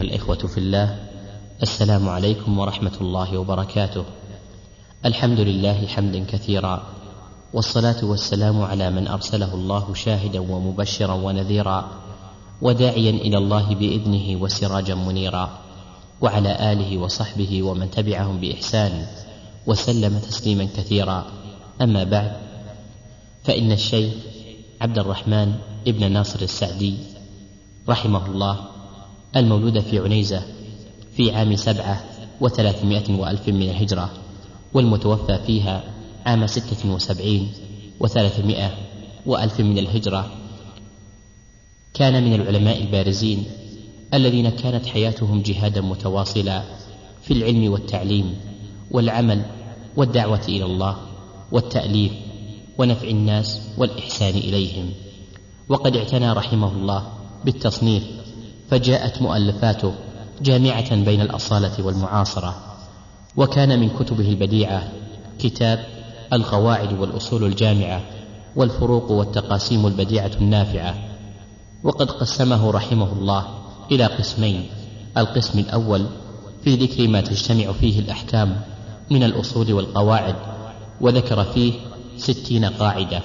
الإخوة في الله، السلام عليكم ورحمة الله وبركاته. الحمد لله حمدا كثيرا، والصلاة والسلام على من أرسله الله شاهدا ومبشرا ونذيرا وداعيا إلى الله بإذنه وسراجا منيرا، وعلى آله وصحبه ومن تبعهم بإحسان وسلم تسليما كثيرا. أما بعد، فإن الشيخ عبد الرحمن ابن ناصر السعدي رحمه الله، المولود في عنيزة في عام 37 من الهجرة، والمتوفى فيها عام 76 و300 من الهجرة، كان من العلماء البارزين الذين كانت حياتهم جهادا متواصلا في العلم والتعليم والعمل والدعوة إلى الله والتأليف ونفع الناس والإحسان إليهم. وقد اعتنى رحمه الله بالتصنيف، فجاءت مؤلفاته جامعة بين الأصالة والمعاصرة. وكان من كتبه البديعة كتاب القواعد والأصول الجامعة والفروق والتقاسيم البديعة النافعة. وقد قسمه رحمه الله إلى قسمين: القسم الأول في ذكر ما تجتمع فيه الأحكام من الأصول والقواعد، وذكر فيه 60 قاعدة.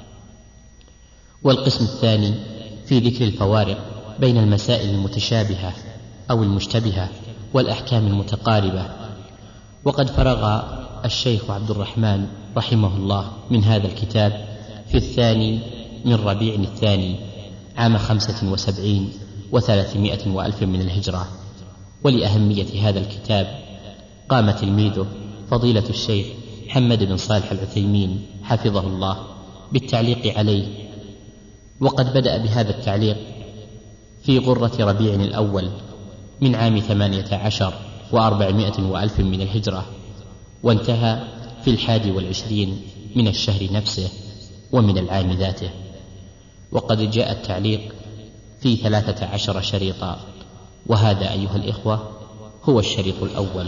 والقسم الثاني في ذكر الفوارق بين المسائل المتشابهة أو المشتبهة والأحكام المتقاربة. وقد فرغ الشيخ عبد الرحمن رحمه الله من هذا الكتاب في 2 من ربيع الثاني عام 75 و300 من الهجرة. ولأهمية هذا الكتاب قام تلميذه فضيلة الشيخ محمد بن صالح العثيمين حفظه الله بالتعليق عليه. وقد بدأ بهذا التعليق في غرة ربيع الأول من عام 18 و400 من الهجرة، وانتهى في 21 من الشهر نفسه ومن العام ذاته. وقد جاء التعليق في 13 شريطا، وهذا أيها الإخوة هو الشريط الأول.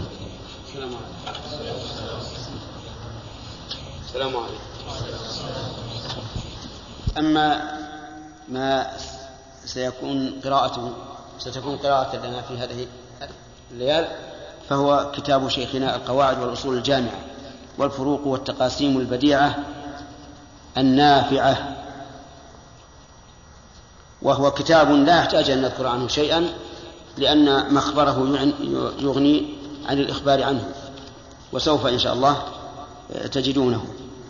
السلام عليكم. أما ما ستكون قراءة لنا في هذه الليال، فهو كتاب شيخنا القواعد والأصول الجامعة والفروق والتقاسيم البديعة النافعة، وهو كتاب لا يحتاج أن نذكر عنه شيئا، لأن مخبره يغني عن الإخبار عنه، وسوف إن شاء الله تجدونه.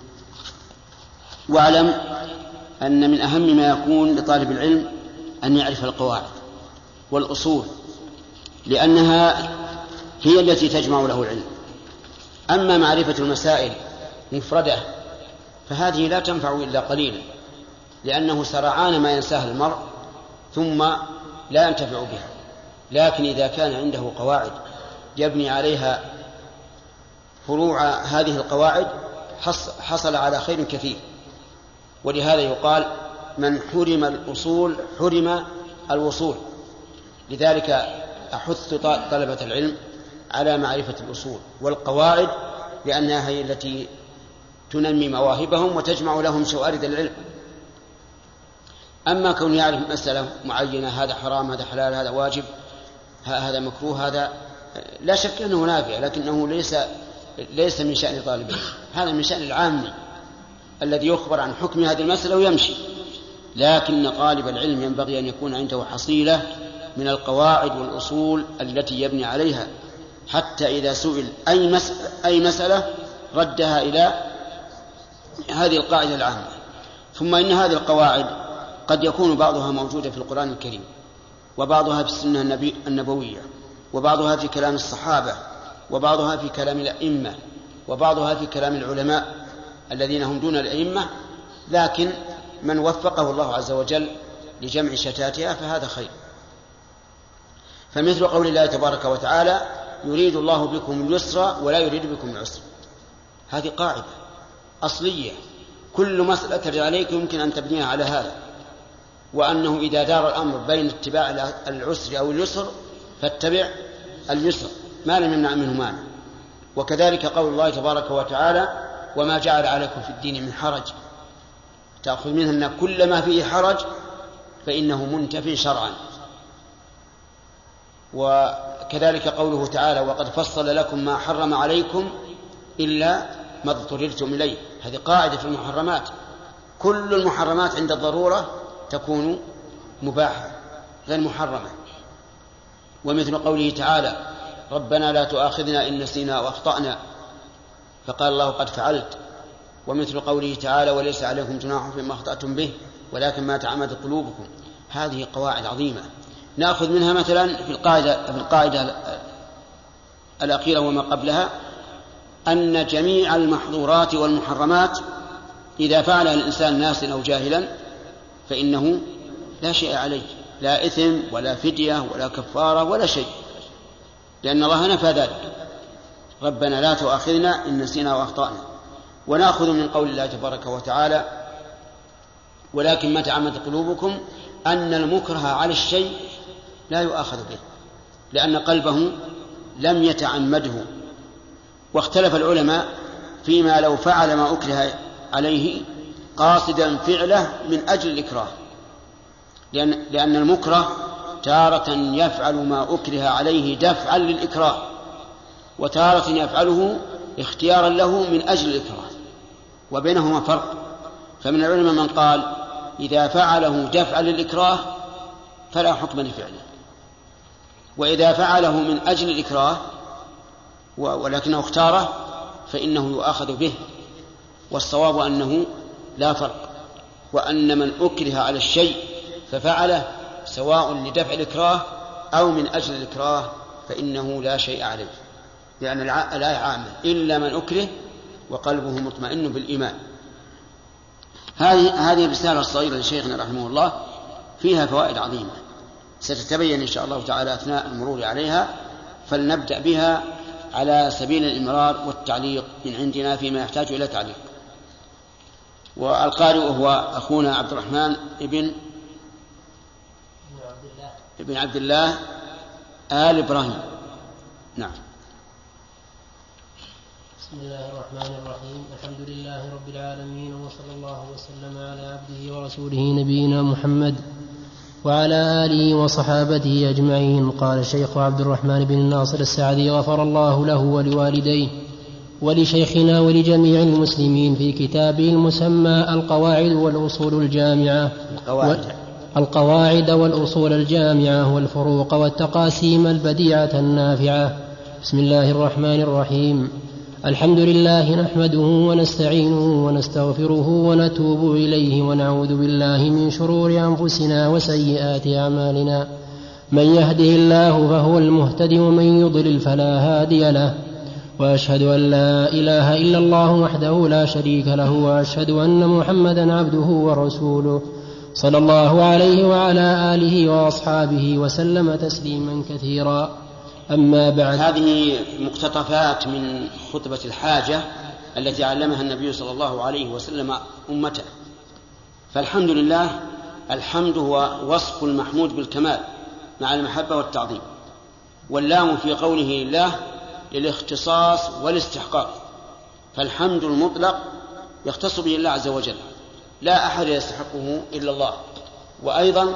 واعلم أن من أهم ما يكون لطالب العلم أن يعرف القواعد والأصول، لأنها هي التي تجمع له العلم. أما معرفة المسائل مفردة فهذه لا تنفع إلا قليلا، لأنه سرعان ما ينساها المرء ثم لا ينتفع بها. لكن إذا كان عنده قواعد يبني عليها فروع هذه القواعد حصل على خير كثير. ولهذا يقال: من حرم الأصول حرم الوصول. لذلك أحث طلبة العلم على معرفة الأصول والقواعد، لأنها هي التي تنمي مواهبهم وتجمع لهم شوارد العلم. أما كون يعرف مسألة معينة، هذا حرام، هذا حلال، هذا واجب، هذا مكروه، هذا لا شك أنه نافع، لكنه ليس من شأن طالب العلم. هذا من شأن العام الذي يخبر عن حكم هذه المسألة ويمشي. لكن طالب العلم ينبغي أن يكون عنده حصيلة من القواعد والأصول التي يبني عليها، حتى إذا سئل أي مسألة ردها إلى هذه القاعدة العامة. ثم إن هذه القواعد قد يكون بعضها موجودة في القرآن الكريم، وبعضها في السنة النبوية، وبعضها في كلام الصحابة، وبعضها في كلام الأئمة، وبعضها في كلام العلماء الذين هم دون الأئمة، لكن من وفقه الله عز وجل لجمع شتاتها فهذا خير. فمثل قول الله تبارك وتعالى: يريد الله بكم اليسر ولا يريد بكم العسر. هذه قاعدة أصلية، كل مسألة ترد عليك يمكن أن تبنيها على هذا، وأنه إذا دار الأمر بين اتباع العسر أو اليسر فاتبع اليسر ما لم يمنع منه مانع. وكذلك قول الله تبارك وتعالى: وما جعل عليكم في الدين من حرج. تأخذ منه أن كل ما فيه حرج فإنه منتفي شرعا. وكذلك قوله تعالى وقد فصل لكم ما حرم عليكم إلا ما اضطررتم إليه. هذه قاعدة في المحرمات، كل المحرمات عند الضرورة تكون مباحة غير محرمة. ومثل قوله تعالى ربنا لا تؤاخذنا إن نسينا وأخطأنا، فقال الله قد فعلت. ومثل قوله تعالى وليس عليكم جناح فيما أخطأتم به ولكن ما تعمدت قلوبكم. هذه قواعد عظيمة نأخذ منها مثلا في القاعدة الأخيرة وما قبلها أن جميع المحظورات والمحرمات إذا فعلها الإنسان ناسا أو جاهلا فإنه لا شيء عليه، لا إثم ولا فدية ولا كفارة ولا شيء، لأن الله نفى ذلك ربنا لا تؤاخذنا إن نسينا وأخطأنا. ونأخذ من قول الله تبارك وتعالى ولكن ما تعمدت قلوبكم أن المكره على الشيء لا يؤاخذ به لأن قلبه لم يتعمده. واختلف العلماء فيما لو فعل ما أكره عليه قاصدا فعله من أجل الإكراه، لأن المكره تارة يفعل ما أكره عليه دفعا للإكراه، وتارة يفعله اختيارا له من أجل الإكراه، وبينهما فرق. فمن العلماء من قال إذا فعله دفعا للإكراه فلا حكم لفعله، وإذا فعله من أجل الإكراه ولكنه اختاره فإنه يؤاخذ به. والصواب أنه لا فرق، وأن من أكره على الشيء ففعله سواء لدفع الإكراه أو من أجل الإكراه فإنه لا شيء عليه، لأن الآية عامة إلا من أكره وقلبه مطمئن بالإيمان. هذه الرسالة الصغيرة لشيخنا رحمه الله فيها فوائد عظيمة ستتبين إن شاء الله تعالى أثناء المرور عليها، فلنبدأ بها على سبيل الإمرار والتعليق من عندنا فيما يحتاج إلى تعليق. والقارئ هو أخونا عبد الرحمن ابن عبد الله آل إبراهيم. نعم. بسم الله الرحمن الرحيم. الحمد لله رب العالمين، وصلى الله وسلم على عبده ورسوله نبينا محمد وعلى آله وصحابته أجمعين. قال الشيخ عبد الرحمن بن ناصر السعدي غفر الله له ولوالديه ولشيخنا ولجميع المسلمين في كتابه المسمى القواعد والأصول الجامعة القواعد والأصول الجامعة والفروق والتقاسيم البديعة النافعة. بسم الله الرحمن الرحيم. الحمد لله نحمده ونستعينه ونستغفره ونتوب إليه ونعوذ بالله من شرور أنفسنا وسيئات أعمالنا، من يهده الله فهو المهتد ومن يضلل فلا هادي له، وأشهد أن لا إله إلا الله وحده لا شريك له، وأشهد أن محمدا عبده ورسوله صلى الله عليه وعلى آله وأصحابه وسلم تسليما كثيرا. أما بعد. هذه مقتطفات من خطبة الحاجة التي علمها النبي صلى الله عليه وسلم أمته. فالحمد لله، الحمد هو وصف المحمود بالكمال مع المحبة والتعظيم، واللام في قوله لله للاختصاص والاستحقاق، فالحمد المطلق يختص به الله عز وجل، لا أحد يستحقه إلا الله. وأيضا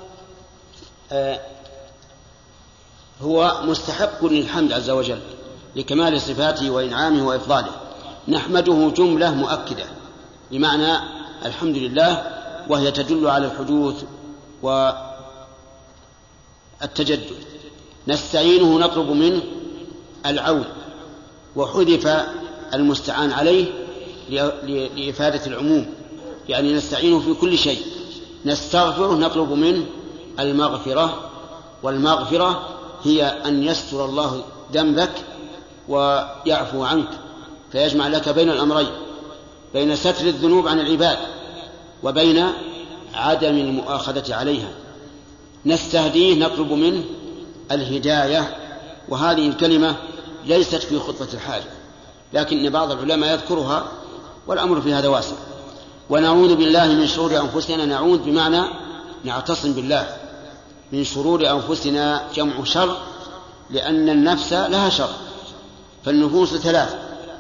هو مستحق للحمد عز وجل لكمال صفاته وإنعامه وإفضاله. نحمده جملة مؤكدة بمعنى الحمد لله، وهي تدل على الحدوث والتجدد. نستعينه نطلب منه العون، وحذف المستعان عليه لإفادة العموم، يعني نستعينه في كل شيء. نستغفره نطلب منه المغفرة، والمغفرة هي أن يستر الله ذنبك ويعفو عنك، فيجمع لك بين الأمرين، بين ستر الذنوب عن العباد وبين عدم المؤاخذة عليها. نستهديه نطلب منه الهداية، وهذه الكلمة ليست في خطبة الحاجة، لكن بعض العلماء يذكرها والأمر في هذا واسع. ونعوذ بالله من شرور أنفسنا، نعوذ بمعنى نعتصم بالله من شرور أنفسنا، جمع شر، لأن النفس لها شر. فالنفوس ثلاث: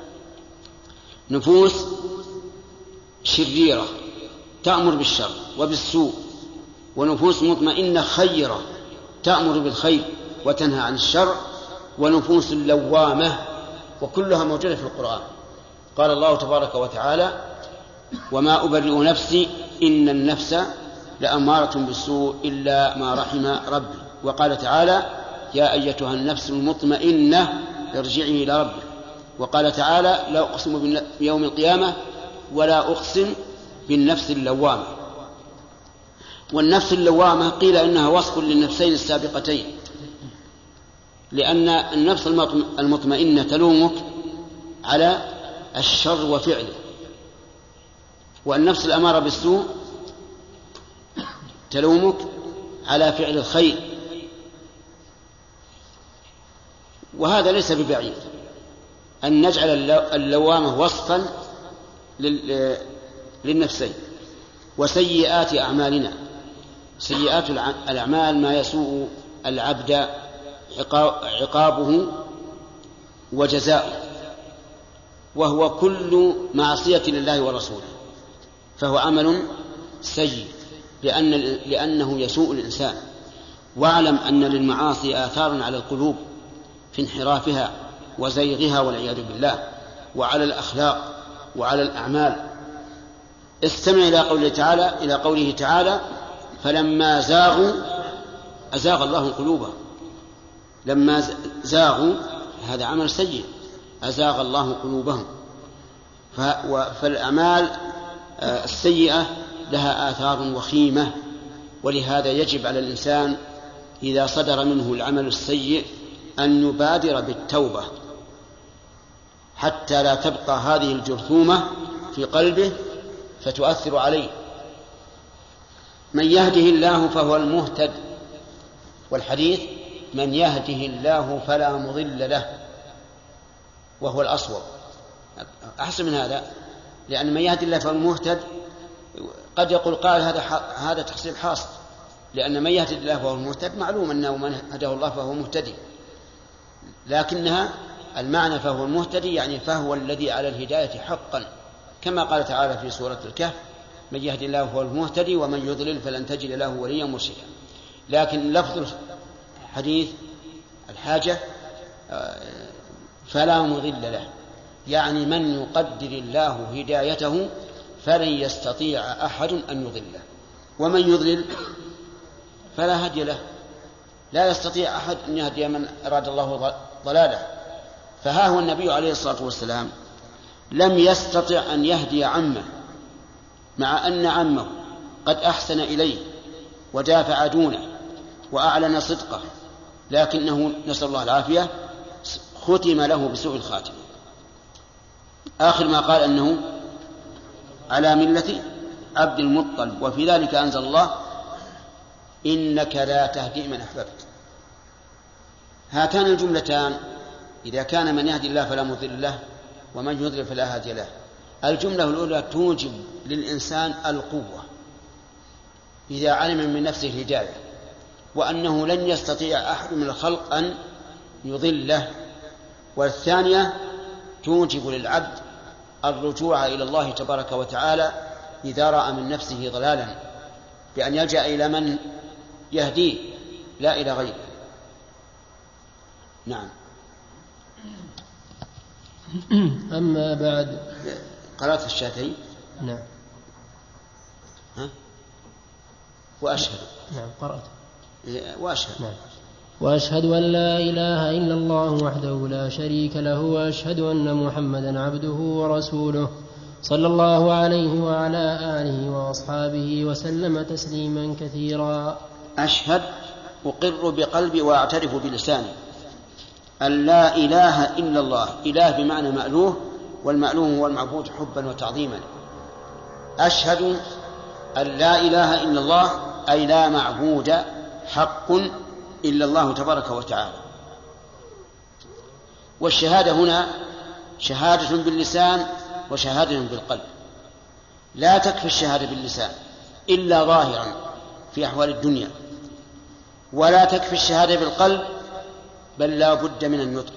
نفوس شريرة تأمر بالشر وبالسوء، ونفوس مطمئنة خيرة تأمر بالخير وتنهى عن الشر، ونفوس لوامة، وكلها موجودة في القرآن. قال الله تبارك وتعالى: وما أبرئ نفسي إن النفس لأمارة بالسوء إلا ما رحم ربي. وقال تعالى: يا أيتها النفس المطمئنة ارجعي إلى ربك. وقال تعالى: لا أقسم بيوم القيامة ولا أقسم بالنفس اللوامة. والنفس اللوامة قيل إنها وصف للنفسين السابقتين، لأن النفس المطمئنة تلومك على الشر وفعله، والنفس الأمارة بالسوء تلومك على فعل الخير. وهذا ليس ببعيد أن نجعل اللوامة وصفا للنفسين. وسيئات أعمالنا، سيئات الأعمال ما يسوء العبد عقابه وجزاؤه، وهو كل معصية لله ورسوله فهو عمل سيء، لأنه يسوء الإنسان. واعلم أن للمعاصي آثار على القلوب في انحرافها وزيغها والعياذ بالله، وعلى الأخلاق وعلى الأعمال. استمع إلى قوله تعالى: فلما زاغوا أزاغ الله قلوبهم. لما زاغوا هذا عمل سيء، أزاغ الله قلوبهم. فالأعمال السيئة لها آثار وخيمة، ولهذا يجب على الإنسان إذا صدر منه العمل السيء أن يبادر بالتوبة حتى لا تبقى هذه الجرثومة في قلبه فتؤثر عليه. من يهده الله فهو المهتد، والحديث: من يهده الله فلا مضل له، وهو الأصوب. أحسن من هذا، لأن من يهدي الله فهو المهتد قد يقول قال هذا تحصيل حاصل، لأن من يهدي الله فهو المهتد معلوم أنه من هداه الله فهو مهتدي، لكنها المعنى فهو المهتدي يعني فهو الذي على الهداية حقا، كما قال تعالى في سورة الكهف: من يهدي الله فهو المهتدي ومن يضلل فلن تجد له وليا مرشدا. لكن لفظ الحديث الحاجة فلا مضل له، يعني من يقدر الله هدايته فلن يستطيع أحد أن يضله، ومن يضلل فلا هدي له، لا يستطيع أحد أن يهدي من أراد الله ضلاله. فها هو النبي عليه الصلاة والسلام لم يستطع أن يهدي عمه، مع أن عمه قد أحسن إليه ودافع دونه وأعلن صدقه، لكنه نسأل الله العافية ختم له بسوء الخاتمة. آخر ما قال أنه على ملة عبد المطلب، وفي ذلك أنزل الله: إنك لا تهدي من أحببت. هاتان الجملتان إذا كان من يهدي الله فلا مضل له ومن يضلل فلا هادي له، الجملة الأولى توجب للإنسان القوة إذا علم من نفسه الهداية، وأنه لن يستطيع أحد من الخلق أن يضله. والثانية توجب للعبد الرجوع إلى الله تبارك وتعالى إذا رأى من نفسه ضلالا، بأن يلجأ إلى من يهديه لا إلى غيره. نعم. أما بعد. قرأت الشاتين؟ نعم. وأشهد. نعم قرأت. وأشهد. نعم. وأشهد أن لا إله إلا الله وحده لا شريك له، وأشهد أن محمدا عبده ورسوله صلى الله عليه وعلى آله وأصحابه وسلم تسليما كثيرا. أشهد أقر بقلبي وأعترف بلساني أن لا إله إلا الله. إله بمعنى مألوه، والمألوه هو المعبود حبا وتعظيما. أشهد أن لا إله إلا الله أي لا معبود حق إلا الله تبارك وتعالى. والشهادة هنا شهادة باللسان وشهادة بالقلب. لا تكفي الشهادة باللسان إلا ظاهرا في أحوال الدنيا، ولا تكفي الشهادة بالقلب بل لا بد من النطق.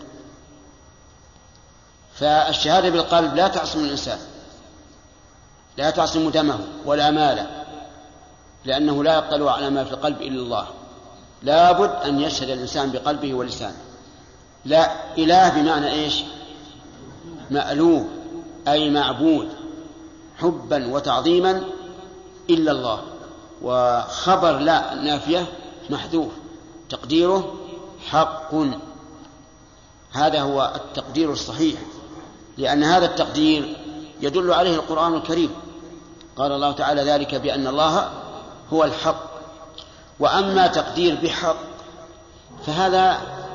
فالشهادة بالقلب لا تعصم الإنسان، لا تعصم دمه ولا ماله، لأنه لا يطلع على ما في القلب إلا الله. لابد أن يشهد الإنسان بقلبه ولسانه. لا إله بمعنى إيش؟ مألوه أي معبود حبا وتعظيما إلا الله. وخبر لا نافية محذوف تقديره حق. هذا هو التقدير الصحيح، لأن هذا التقدير يدل عليه القرآن الكريم. قال الله تعالى ذلك بأن الله هو الحق. وأما تقدير بحق فهذا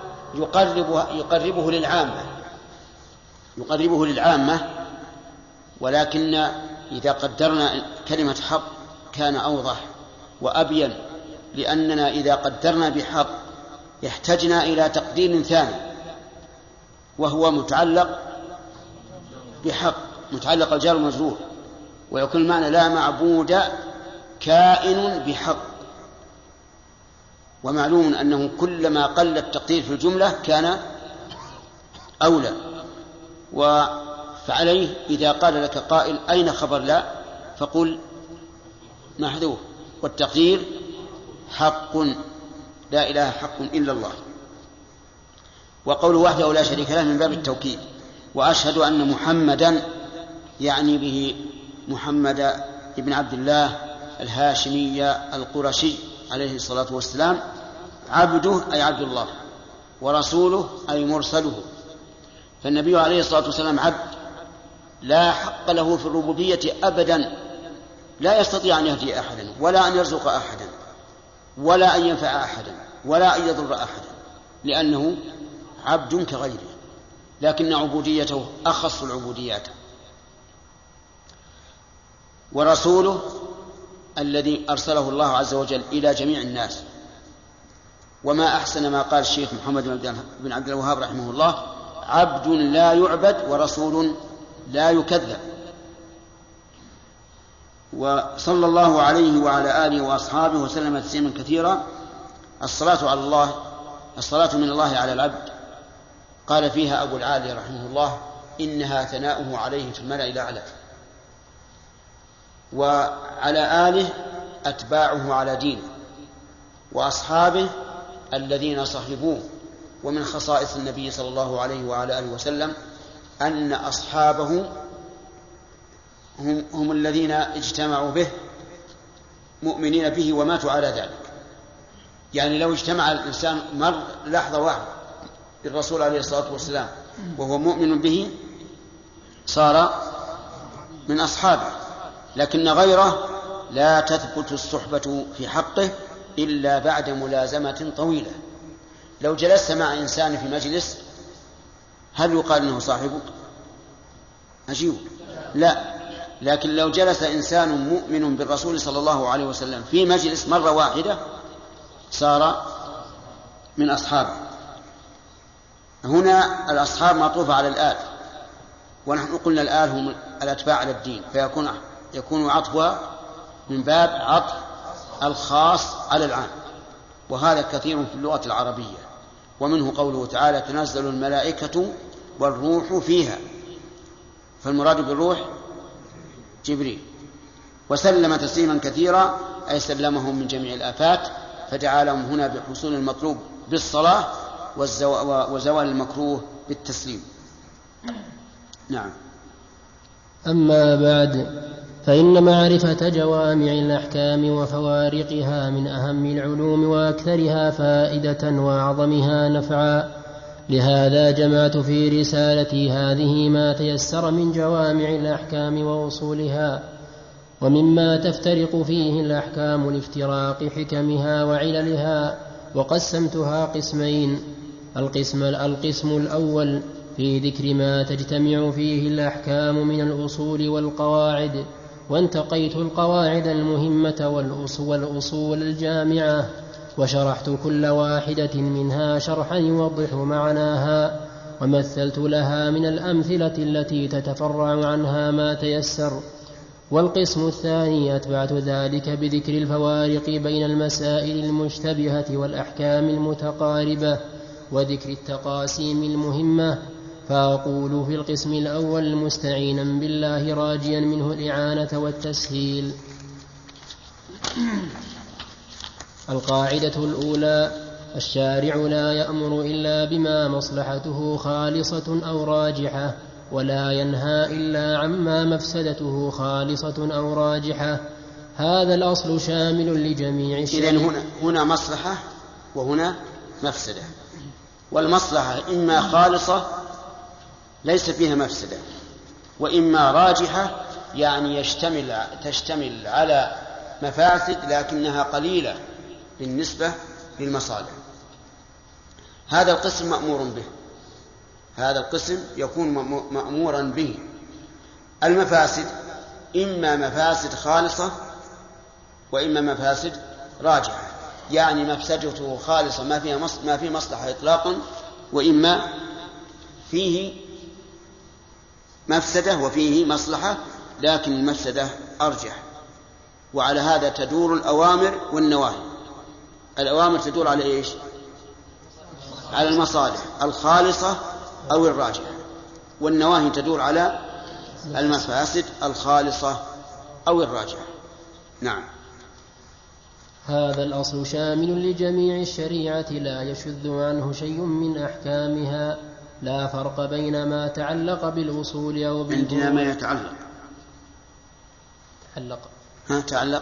يقربه للعامة، ولكن إذا قدرنا كلمة حق كان أوضح وأبين، لأننا إذا قدرنا بحق يحتاجنا إلى تقدير ثاني وهو متعلق بحق، متعلق الجار والمجرور، ويكون المعنى لا معبود كائن بحق. ومعلوم أنه كلما قل التقدير في الجملة كان أولى. فعليه إذا قال لك قائل أين خبر لا فقل محذوف، والتقدير حق، لا إله حق إلا الله. وقوله وحده لا شريك له من باب التوكيد. وأشهد أن محمدا يعني به محمد ابن عبد الله الهاشمي القرشي عليه الصلاة والسلام، عبده أي عبد الله، ورسوله أي مرسله. فالنبي عليه الصلاة والسلام عبد لا حق له في الربوبية أبدا، لا يستطيع أن يهدي أحدا ولا أن يرزق أحدا ولا أن ينفع أحدا ولا أن يضر أحدا، لأنه عبد كغيره، لكن عبوديته أخص العبوديات. ورسوله الذي أرسله الله عز وجل إلى جميع الناس. وما أحسن ما قال الشيخ محمد بن عبد الوهاب رحمه الله: عبد لا يعبد ورسول لا يكذب. وصلى الله عليه وعلى آله وأصحابه وسلم تسليما كثيرا. الصلاة من الله على العبد قال فيها أبو العالي رحمه الله: إنها ثناؤه عليه في الملأ الأعلى. وعلى آله أتباعه على دينه، وأصحابه الذين صحبوه. ومن خصائص النبي صلى الله عليه وعلى آله وسلم أن أصحابه هم الذين اجتمعوا به مؤمنين به وماتوا على ذلك. يعني لو اجتمع الإنسان لحظة واحدة بالرسول عليه الصلاة والسلام وهو مؤمن به صار من أصحابه، لكن غيره لا تثبت الصحبة في حقه إلا بعد ملازمة طويلة. لو جلست مع إنسان في مجلس هل يقال أنه صاحبك؟ أجيب لا. لكن لو جلس إنسان مؤمن بالرسول صلى الله عليه وسلم في مجلس مرة واحدة صار من أصحابه. هنا الأصحاب معطوفة على الآل، ونحن قلنا الآل هم الأتباع على الدين، فيكون عطفها من باب عطف الخاص على العام، وهذا كثير في اللغة العربية. ومنه قوله تعالى: تنزل الملائكة والروح فيها، فالمراد بالروح جبريل. وسلم تسليما كثيرا أي سلمهم من جميع الآفات، فدعا لهم هنا بحصول المطلوب بالصلاة وزوال المكروه بالتسليم. نعم. أما بعد، فإن معرفة جوامع الأحكام وفوارقها من أهم العلوم وأكثرها فائدة وأعظمها نفعا. لهذا جمعت في رسالتي هذه ما تيسر من جوامع الأحكام وأصولها، ومما تفترق فيه الأحكام لافتراق حكمها وعللها، وقسمتها قسمين: القسم الأول في ذكر ما تجتمع فيه الأحكام من الأصول والقواعد، وانتقيت القواعد المهمة والأصول الجامعة، وشرحت كل واحدة منها شرحا يوضح معناها، ومثلت لها من الأمثلة التي تتفرع عنها ما تيسر. والقسم الثاني أتبعت ذلك بذكر الفوارق بين المسائل المشتبهة والأحكام المتقاربة، وذكر التقاسيم المهمة. فأقول في القسم الأول مستعينا بالله راجيا منه الإعانة والتسهيل: القاعدة الأولى: الشارع لا يأمر إلا بما مصلحته خالصة أو راجحة، ولا ينهى إلا عما مفسدته خالصة أو راجحة. هذا الأصل شامل لجميع الشريعة. إذن هنا مصلحة وهنا مفسدة، والمصلحة إما خالصة ليس فيها مفسدة، وإما راجحة يعني تشتمل على مفاسد لكنها قليلة بالنسبة للمصالح. هذا القسم مأمور به، هذا القسم يكون مأمورا به. المفاسد إما مفاسد خالصة وإما مفاسد راجحة، يعني مفسدته خالصة ما فيه مصلحة إطلاقا، وإما فيه مفسدة وفيه مصلحة لكن المفسدة أرجح. وعلى هذا تدور الأوامر والنواهي. الأوامر تدور على إيش؟ على المصالح الخالصة أو الراجحة، والنواهي تدور على المفاسد الخالصة أو الراجحة. نعم. هذا الأصل شامل لجميع الشريعة لا يشذ عنه شيء من أحكامها، لا فرق بين ما تعلق بالأصول أو بالفروع. عندنا ما يتعلق تعلق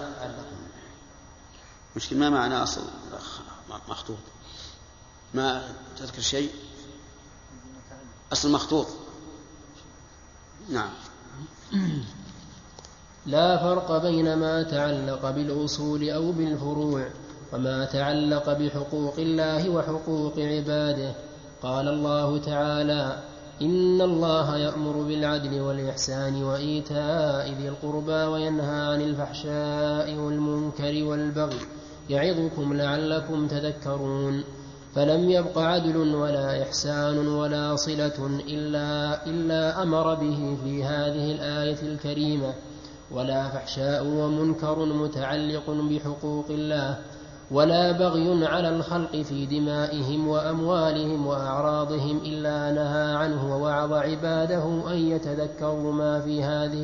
مشكلة ما معنى أصل مخطوط؟ ما تذكر شيء؟ أصل مخطوط. نعم. لا فرق بين ما تعلق بالأصول أو بالفروع وما تعلق بحقوق الله وحقوق عباده. قال الله تعالى: إن الله يأمر بالعدل والإحسان وإيتاء ذي القربى وينهى عن الفحشاء والمنكر والبغي يعظكم لعلكم تذكرون. فلم يبق عدل ولا إحسان ولا صلة إلا أمر به في هذه الآية الكريمة، ولا فحشاء ومنكر متعلق بحقوق الله، ولا بغي على الخلق في دمائهم وأموالهم وأعراضهم إلا نهى عنه ووعظ عباده أن يتذكروا ما في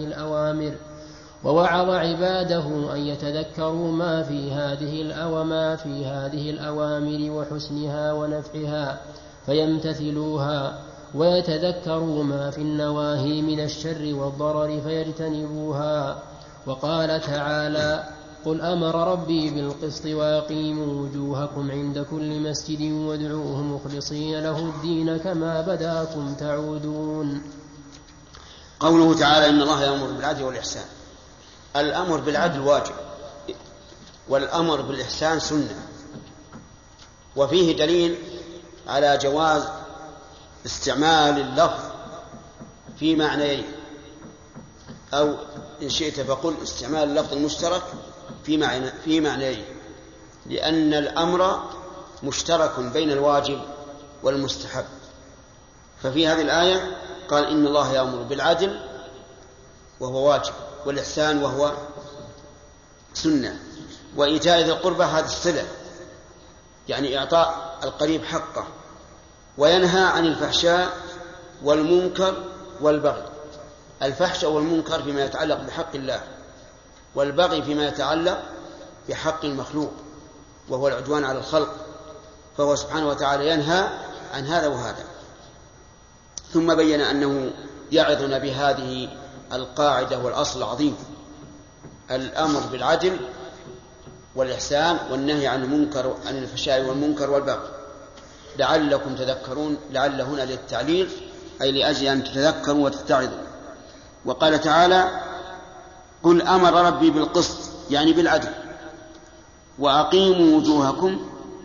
هذه الأوامر وحسنها ونفعها فيمتثلوها، ويتذكروا ما في النواهي من الشر والضرر فيجتنبوها. وقال تعالى: قل أمر ربي بالقسط وأقيموا وجوهكم عند كل مسجد وادعوه مخلصين له الدين كما بداكم تعودون. قوله تعالى: إن الله يأمر بالعدل والإحسان. الأمر بالعدل واجب، والأمر بالإحسان سنة، وفيه دليل على جواز استعمال اللفظ في معنيين، أو إن شئت فقل استعمال اللفظ المشترك في معنيين، لأن الأمر مشترك بين الواجب والمستحب. ففي هذه الآية قال: إن الله يأمر بالعدل وهو واجب، والإحسان وهو سنة، وإيتاء ذي القربى هذا الصلة، يعني إعطاء القريب حقه، وينهى عن الفحشاء والمنكر والبغي. الفحشاء والمنكر فيما يتعلق بحق الله، والبغي فيما يتعلق بحق المخلوق وهو العدوان على الخلق، فهو سبحانه وتعالى ينهى عن هذا وهذا. ثم بين أنه يعظنا بهذه القاعدة والأصل العظيم: الأمر بالعدل والإحسان والنهي عن المنكر، عن الفحشاء والمنكر والبغي، لعلكم تذكرون. لعل هنا للتعليل، أي لأجل أن تتذكروا وتتعظوا. وقال تعالى: قل أمر ربي بالقسط، يعني بالعدل، وأقيموا وجوهكم.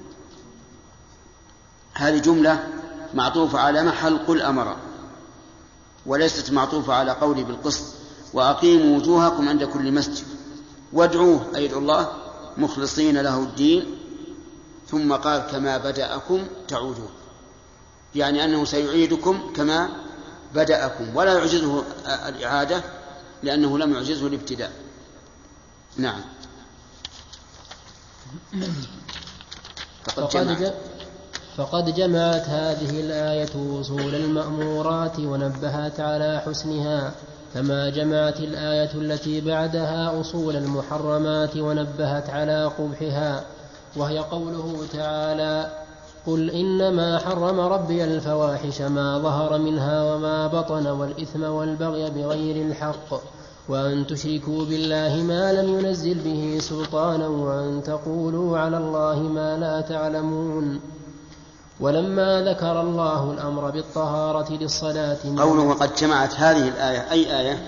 هذه جملة معطوفة على محل قل أمر، وليست معطوفة على قولي بالقسط. وأقيموا وجوهكم عند كل مسجد، وادعوه أي ادعوا الله مخلصين له الدين. ثم قال: كما بدأكم تعودون، يعني أنه سيعيدكم كما بدأكم، ولا يعجزه الإعادة لأنه لم يعجزه الابتداء. نعم. فقد جمعت هذه الآية أصول المأمورات ونبهت على حسنها، كما جمعت الآية التي بعدها أصول المحرمات ونبهت على قبحها. وهي قوله تعالى: قل إنما حرم ربي الفواحش ما ظهر منها وما بطن والإثم والبغي بغير الحق وأن تشركوا بالله ما لم ينزل به سلطانا وأن تقولوا على الله ما لا تعلمون. ولما ذكر الله الأمر بالطهارة للصلاة قوله وقد جمعت هذه الآية أي آية؟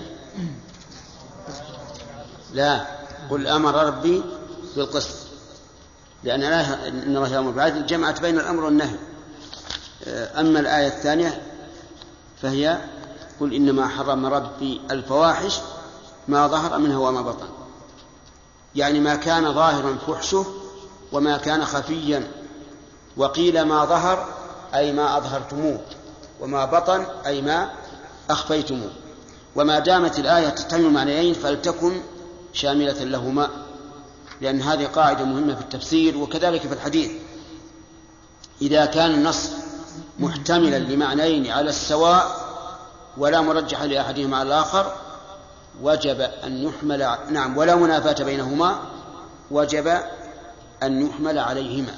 لا، قل أمر ربي بالقسط، لأن إن الله يأمر بالعدل جمعت بين الأمر والنهي. أما الآية الثانية فهي قل إنما حرم ربي الفواحش ما ظهر منها وما بطن، يعني ما كان ظاهرا فحشه وما كان خفيا. وقيل ما ظهر أي ما أظهرتموه، وما بطن أي ما أخفيتموه. وما دامت الآية تحتمل معنيين فلتكن شاملة لهما، لأن هذه قاعدة مهمة في التفسير وكذلك في الحديث. إذا كان النص محتملا لمعنيين على السواء ولا مرجح لأحدهما على الآخر وجب أن يحمل، نعم، ولا منافاة بينهما، وجب أن يحمل عليهما.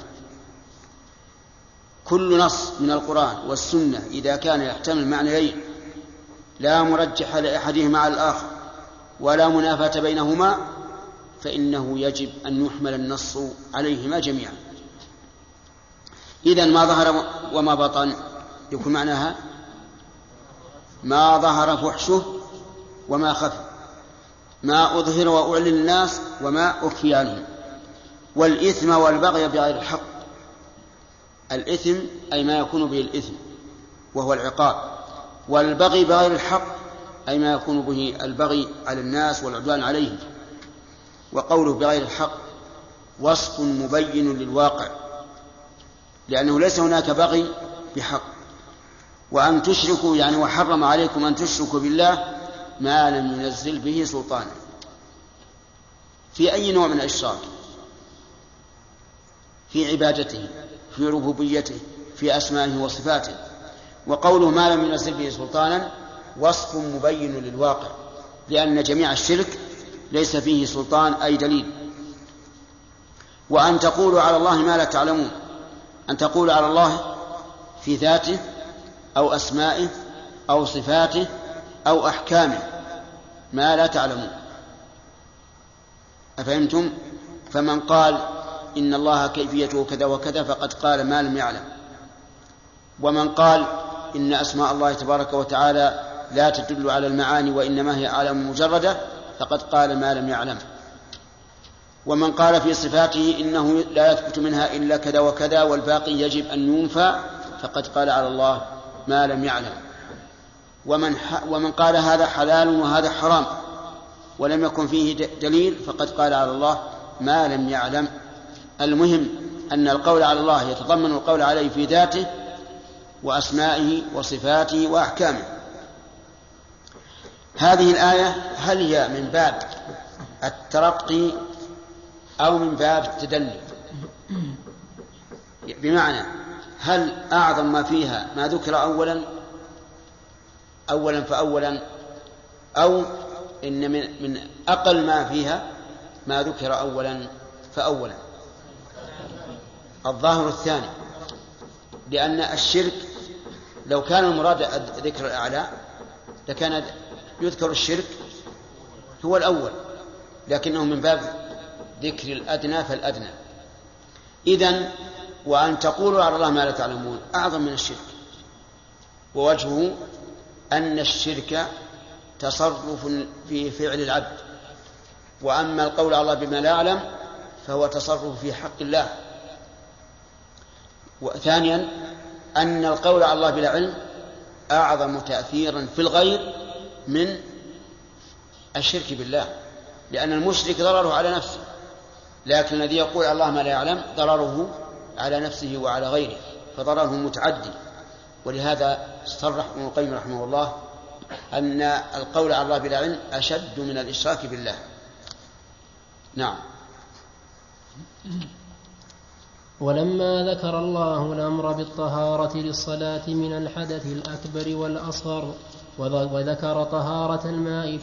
كل نص من القرآن والسنة إذا كان يحتمل معنيين لا مرجح لأحدهما على الآخر ولا منافاة بينهما فإنه يجب أن يحمل النص عليهما جميعا. إذن ما ظهر وما بطن يكون معناها ما ظهر فحشه وما خفي، ما أظهر وأعلن الناس وما أخفي عنهم. والإثم والبغي بغير الحق، الإثم أي ما يكون به الإثم وهو العقاب، والبغي بغير الحق أي ما يكون به البغي على الناس والعدوان عليهم. وقوله بغير الحق وصف مبين للواقع، لأنه ليس هناك بغي بحق. وأن تشركوا يعني وحرم عليكم أن تشركوا بالله ما لم ينزل به سلطانا، في أي نوع من الإشراك، في عبادته، في ربوبيته، في أسمائه وصفاته. وقوله ما لم ينزل به سلطانا وصف مبين للواقع، لأن جميع الشرك ليس فيه سلطان أي دليل. وأن تقولوا على الله ما لا تعلمون، أن تقولوا على الله في ذاته أو أسمائه أو صفاته أو أحكامه ما لا تعلمون. أفهمتم؟ فمن قال إن الله كيفيته كذا وكذا فقد قال ما لم يعلم. ومن قال إن أسماء الله تبارك وتعالى لا تدل على المعاني وإنما هي أعلام مجردة فقد قال ما لم يعلم. ومن قال في صفاته إنه لا يثبت منها إلا كذا وكذا والباقي يجب أن ينفى فقد قال على الله ما لم يعلم. ومن قال هذا حلال وهذا حرام ولم يكن فيه دليل فقد قال على الله ما لم يعلم. المهم أن القول على الله يتضمن القول عليه في ذاته وأسمائه وصفاته وأحكامه. هذه الآية هل هي من باب الترقي أو من باب التدني؟ بمعنى هل أعظم ما فيها ما ذكر أولا فأولا، أو إن من أقل ما فيها ما ذكر أولا فأولا؟ الظاهر الثاني، لأن الشرك لو كان المراد ذكر الأعلى لكان يذكر الشرك هو الأول، لكنه من باب ذكر الأدنى فالأدنى. إذن وأن تقولوا على الله ما لا تعلمون أعظم من الشرك، ووجهه أن الشرك تصرف في فعل العبد، وأما القول على الله بما لا يعلم فهو تصرف في حق الله. وثانيا أن القول على الله بلا علم أعظم تأثيرا في الغير من الشرك بالله، لأن المشرك ضرره على نفسه، لكن الذي يقول على الله ما لا يعلم ضرره على نفسه وعلى غيره، فضرره متعدي. ولهذا صرح ابن القيم رحمه الله أن القول على الله بلا علم أشد من الإشراك بالله. نعم. ولما ذكر الله الأمر بالطهارة للصلاة من الحدث الأكبر والأصغر وذكر طهارة الماء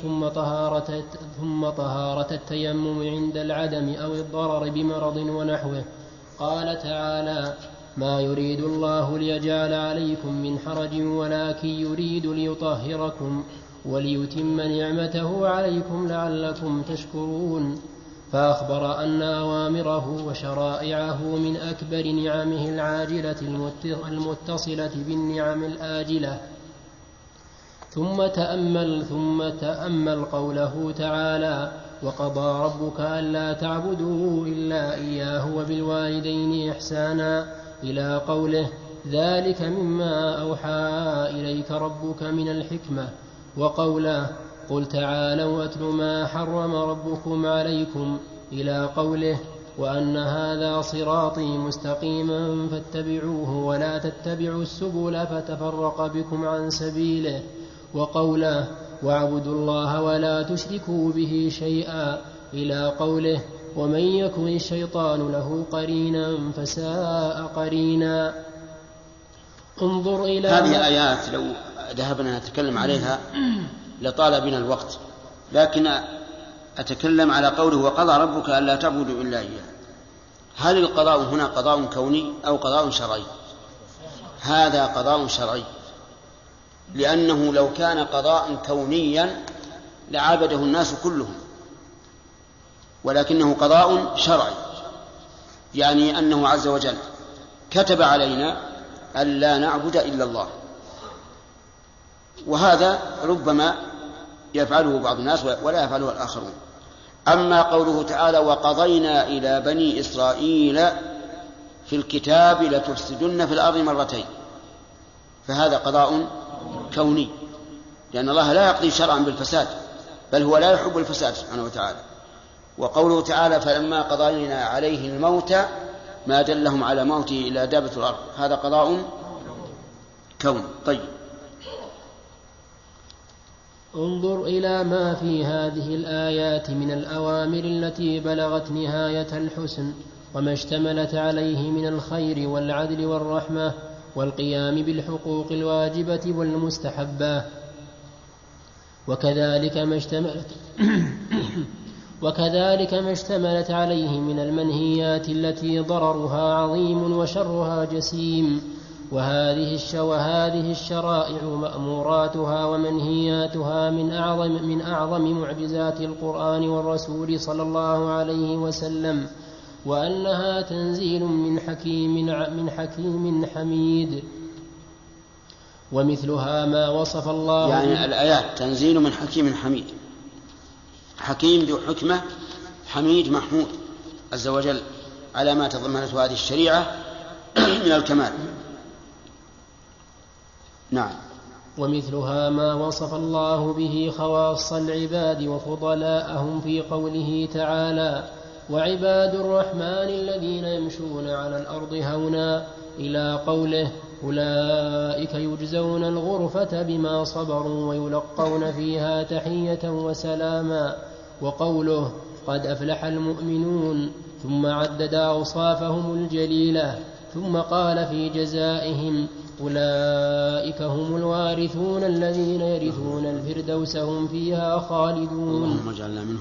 ثم طهارة التيمم عند العدم أو الضرر بمرض ونحوه قال تعالى: ما يريد الله ليجعل عليكم من حرج ولكن يريد ليطهركم وليتم نعمته عليكم لعلكم تشكرون. فأخبر أن أوامره وشرائعه من أكبر نعمه العاجلة المتصلة بالنعم الآجلة. ثم تأمل قوله تعالى: وقضى ربك ألا تعبدوا إلا إياه وبالوالدين إحسانا، إلى قوله: ذلك مما أوحى إليك ربك من الحكمة، وقوله: قل تعالوا أتل ما حرم ربكم عليكم، إلى قوله: وأن هذا صراطي مستقيما فاتبعوه ولا تتبعوا السبل فتفرق بكم عن سبيله، وقوله: واعبدوا الله ولا تشركوا به شيئا، إلى قوله: ومن يكن الشيطان له قرينا فساء قرينا. انظر إلى هذه آيات لو ذهبنا نتكلم عليها لطال بنا الوقت، لكن أتكلم على قوله: وقضى ربك ألا تعبدوا إلا إياه. هل القضاء هنا قضاء كوني أو قضاء شرعي؟ هذا قضاء شرعي، لأنه لو كان قضاء كونيا لعبده الناس كلهم، ولكنه قضاء شرعي، يعني أنه عز وجل كتب علينا ألا نعبد إلا الله، وهذا ربما يفعله بعض الناس ولا يفعله الآخرون. أما قوله تعالى: وقضينا إلى بني إسرائيل في الكتاب لتفسدن في الأرض مرتين، فهذا قضاء كوني، لأن الله لا يقضي شرعا بالفساد، بل هو لا يحب الفساد سبحانه وتعالى. وقوله تعالى: فلما قضينا عليه الموت ما دلهم على موته إلا دابة الأرض، هذا قضاء كوني. طيب، انظر إلى ما في هذه الآيات من الأوامر التي بلغت نهاية الحسن، وما اشتملت عليه من الخير والعدل والرحمة والقيام بالحقوق الواجبة والمستحبة، وكذلك ما اشتملت عليه من المنهيات التي ضررها عظيم وشرها جسيم. وهذه الشرائع مأموراتها ومنهياتها من أعظم معجزات القرآن والرسول صلى الله عليه وسلم، وأنها تنزيل من حكيم حميد. ومثلها ما وصف الله، يعني الآيات تنزيل من حكيم حميد، حكيم ذو حكمة، حميد محمود عز وجل على ما تضمنته هذه الشريعة من الكمال. نعم. ومثلها ما وصف الله به خواص العباد وفضلاءهم في قوله تعالى: وعباد الرحمن الذين يمشون على الأرض هونا، إلى قوله: أولئك يجزون الغرفة بما صبروا ويلقون فيها تحية وسلاما، وقوله: قد أفلح المؤمنون، ثم عدد أوصافهم الجليلة، ثم قال في جزائهم: أولئك هم الوارثون الذين يرثون الفردوس هم فيها خالدون. اللهم اجعلنا منهم.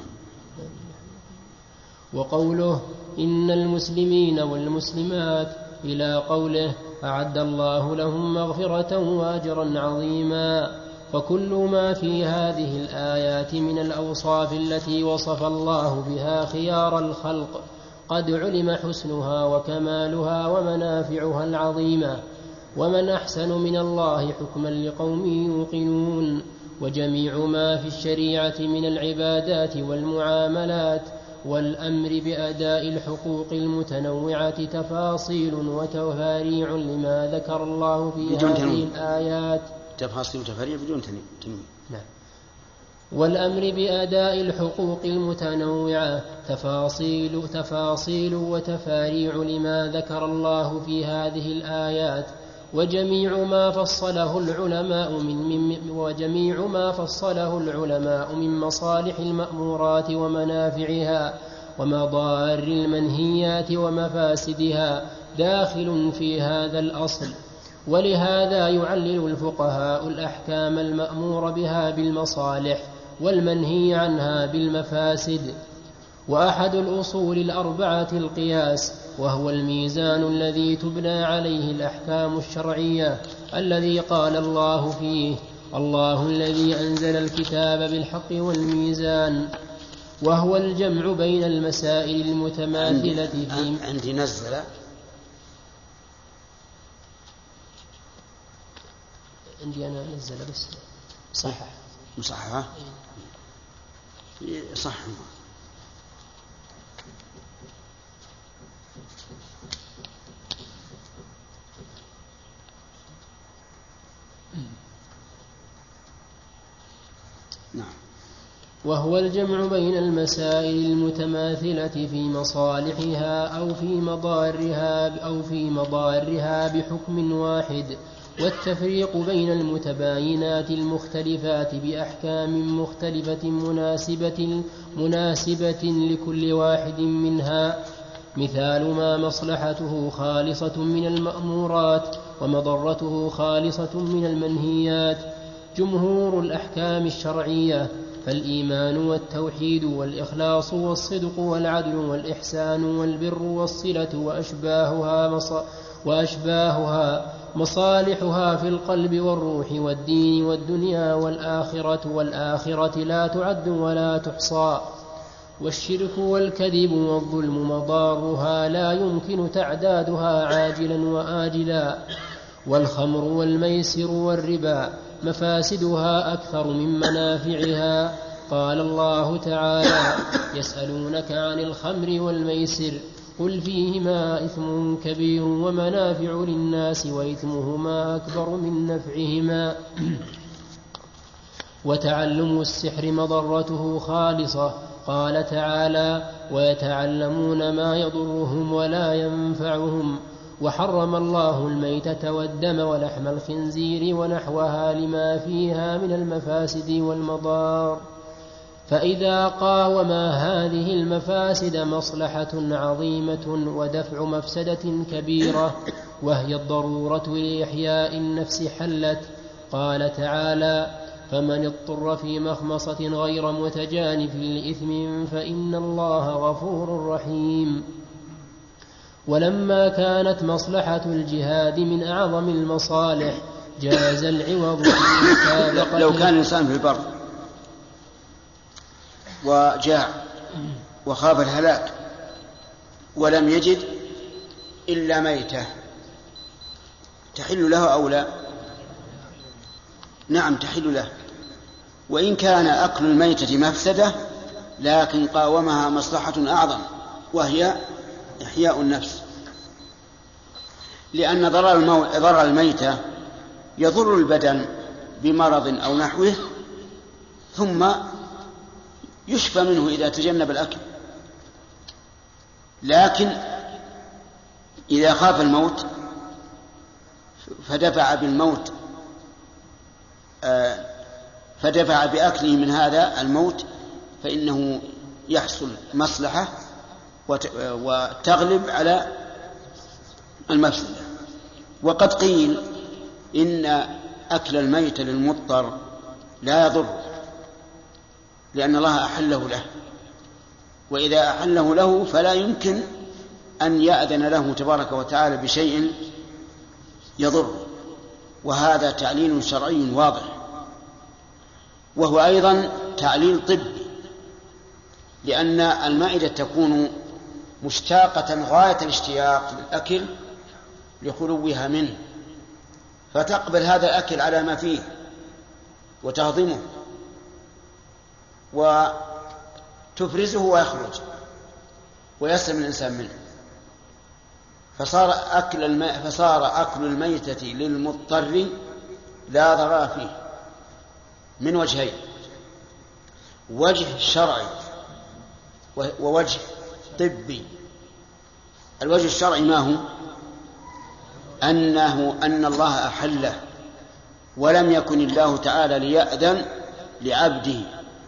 وقوله: إن المسلمين والمسلمات، إلى قوله: أعد الله لهم مغفرة وأجرا عظيما. فكل ما في هذه الآيات من الأوصاف التي وصف الله بها خيار الخلق قد علم حسنها وكمالها ومنافعها العظيمة، ومن أحسن من الله حكما لقوم يوقنون. وجميع ما في الشريعة من العبادات والمعاملات والأمر بأداء الحقوق المتنوعة تفاصيل وتفاريع لما ذكر الله في هذه الآيات. تفاصيل وتفاريع بدون تنوين. نعم. والأمر بأداء الحقوق المتنوعة تفاصيل وتفاريع لما ذكر الله في هذه الآيات. وجميع ما فصله العلماء من مصالح المأمورات ومنافعها ومضار المنهيات ومفاسدها داخل في هذا الأصل. ولهذا يعلل الفقهاء الأحكام المأمور بها بالمصالح والمنهي عنها بالمفاسد. وأحد الأصول الأربعة القياس، وهو الميزان الذي تبنى عليه الأحكام الشرعية، الذي قال الله فيه: الله الذي أنزل الكتاب بالحق والميزان. وهو الجمع بين المسائل المتماثلة في عندي نزل عندي أنا نزل بس صحح مصححة صح. نعم. وهو الجمع بين المسائل المتماثلة في مصالحها أو في مضارها بحكم واحد، والتفريق بين المتباينات المختلفات بأحكام مختلفة مناسبة لكل واحد منها. مثال ما مصلحته خالصة من المأمورات ومضرته خالصة من المنهيات. جمهور الأحكام الشرعية، فالإيمان والتوحيد والإخلاص والصدق والعدل والإحسان والبر والصلة وأشباهها مصالحها في القلب والروح والدين والدنيا والآخرة لا تعد ولا تحصى. والشرك والكذب والظلم مضارها لا يمكن تعدادها عاجلا وآجلا. والخمر والميسر والربا مفاسدها أكثر من منافعها. قال الله تعالى: يسألونك عن الخمر والميسر قل فيهما إثم كبير ومنافع للناس وإثمهما أكبر من نفعهما. وتعلم السحر مضرته خالصة. قال تعالى: ويتعلمون ما يضرهم ولا ينفعهم. وحرم الله الميتة والدم ولحم الخنزير ونحوها لما فيها من المفاسد والمضار. فإذا قاوما هذه المفاسد مصلحة عظيمة ودفع مفسدة كبيرة وهي الضرورة لإحياء النفس حلت. قال تعالى: فمن اضطر في مخمصة غير متجانف لإثم فإن الله غفور رحيم. ولما كانت مصلحة الجهاد من أعظم المصالح جاز العوض في المسابقة. لو كان الإنسان في البر وجاع وخاف الهلاك ولم يجد إلا ميتة تحل له أو لا؟ نعم تحل له، وإن كان أكل الميتة مفسدة لكن قاومها مصلحة أعظم وهي إحياء النفس، لأن ضرر الميتة يضر البدن بمرض أو نحوه ثم يشفى منه إذا تجنب الأكل. لكن إذا خاف الموت فدفع بأكله من هذا الموت فإنه يحصل مصلحة وتغلب على المفسدة. وقد قيل إن أكل الميت للمضطر لا يضر، لأن الله أحله له، وإذا أحله له فلا يمكن أن يأذن له تبارك وتعالى بشيء يضر، وهذا تعليل شرعي واضح، وهو أيضا تعليل طبي، لأن المائدة تكون مشتاقة غاية الاشتياق للأكل لخلوها منه، فتقبل هذا الأكل على ما فيه وتهضمه وتفرزه ويخرج ويسلم الإنسان منه، فصار أكل الميتة للمضطر لا ضرر فيه من وجهين: وجه شرعي ووجه طبي. الوجه الشرعي ما هو؟ أن الله أحله، ولم يكن الله تعالى ليأذن لعبده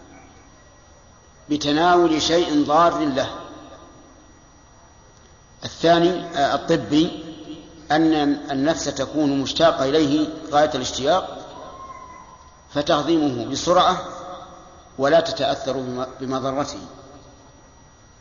بتناول شيء ضار له. الثاني الطبي، أن النفس تكون مشتاقة إليه غاية الاشتياق فتهضمه بسرعة ولا تتأثر بمضرته.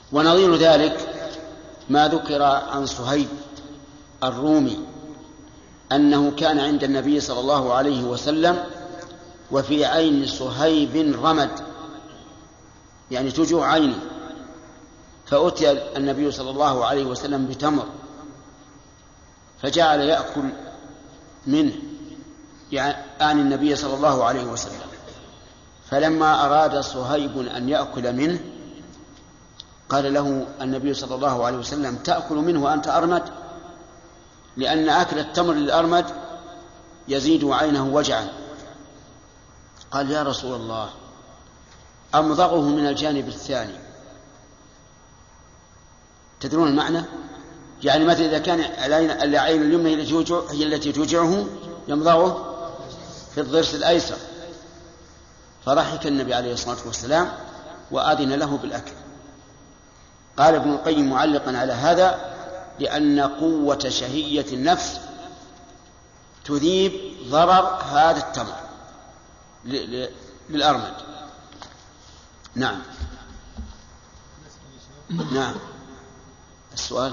ونظير ذلك ما ذكر عن صهيب الرومي أنه كان عند النبي صلى الله عليه وسلم وفي عين صهيب رمد، يعني تجوع عينه، فأتي النبي صلى الله عليه وسلم بتمر فجعل يأكل منه، يعني النبي صلى الله عليه وسلم. فلما أراد صهيب أن يأكل منه قال له النبي صلى الله عليه وسلم: تأكل منه وأنت أرمد؟ لأن أكل التمر للأرمد يزيد عينه وجعا. قال: يا رسول الله، أمضغه من الجانب الثاني. تدرون المعنى؟ يعني مثلا إذا كان العين اليمنى هي التي توجعه يمضغه في الضرس الأيسر. فضحك النبي عليه الصلاة والسلام وأذن له بالأكل. قال ابن القيم معلقا على هذا: لأن قوة شهية النفس تذيب ضرر هذا التمر للأرمد. نعم. نعم. السؤال.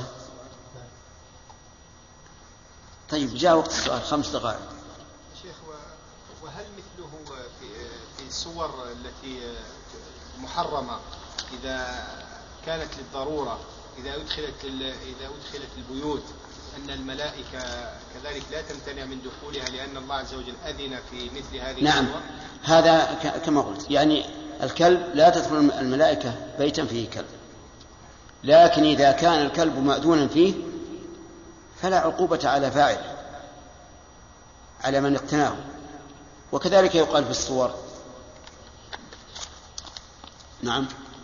طيب جاء وقت السؤال 5 دقائق. شيخ، وهل مثله في الصور التي محرمة إذا كانت للضرورة، إذا أدخلت البيوت، أن الملائكة كذلك لا تمتنع من دخولها لأن الله عز وجل أذن في مثل هذه نعم الصور؟ هذا كما قلت، يعني الكلب لا تدخل الملائكة بيتا فيه كلب، لكن إذا كان الكلب مأذونا فيه فلا عقوبة على فاعله، على من اقتناه. وكذلك يقال في الصور. نعم.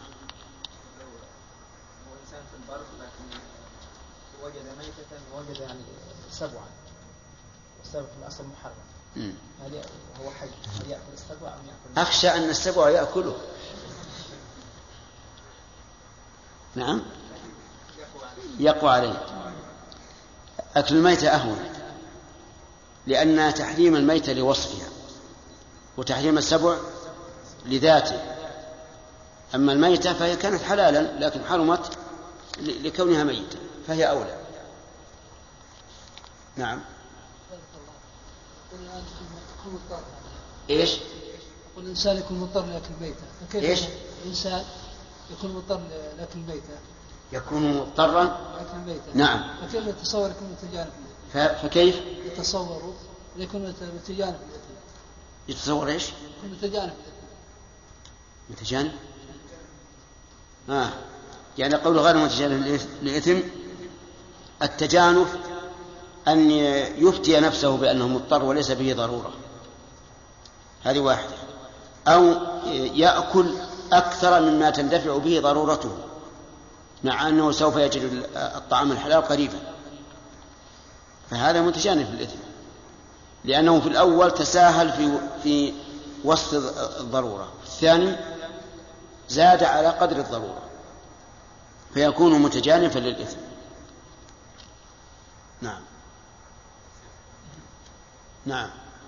هو إنسان في البر لكن وجد ميتة ووجد يعني سبعا، والسبع في الأصل محرم، هل هو حي هل يأكل السبع أم يأكل؟ أخشى أن السبع يأكله. نعم يقوى عليه. أكل الميتة أهون، لأن تحريم الميتة لوصفها وتحريم السبع لذاته. أما الميتة فهي كانت حلالا لكن حرمت لكونها ميتة فهي أولى. نعم. إيش؟ يقول الإنسان يكون مضطر لأكل الميتة، فكيف إيش؟ الإنسان يكون مضطر لأكل الميتة؟ يكون مضطرا لأكل الميتة. نعم. فكيف يتصور يكون متجانب؟ فكيف يتصور يكون متجانب؟ يتصور إيش؟ يكون متجانب. متجانب؟ يعني قول غير متجانب للإثم. التجانف أن يفتي نفسه بأنه مضطر وليس به ضرورة، هذه واحدة. أو يأكل أكثر مما تندفع به ضرورته مع أنه سوف يجد الطعام الحلال قريبا، فهذا متجانف للإثم، لأنه في الأول تساهل في وسط الضرورة، في الثاني زاد على قدر الضرورة، فيكون متجانفا للإثم. نعم. نعم.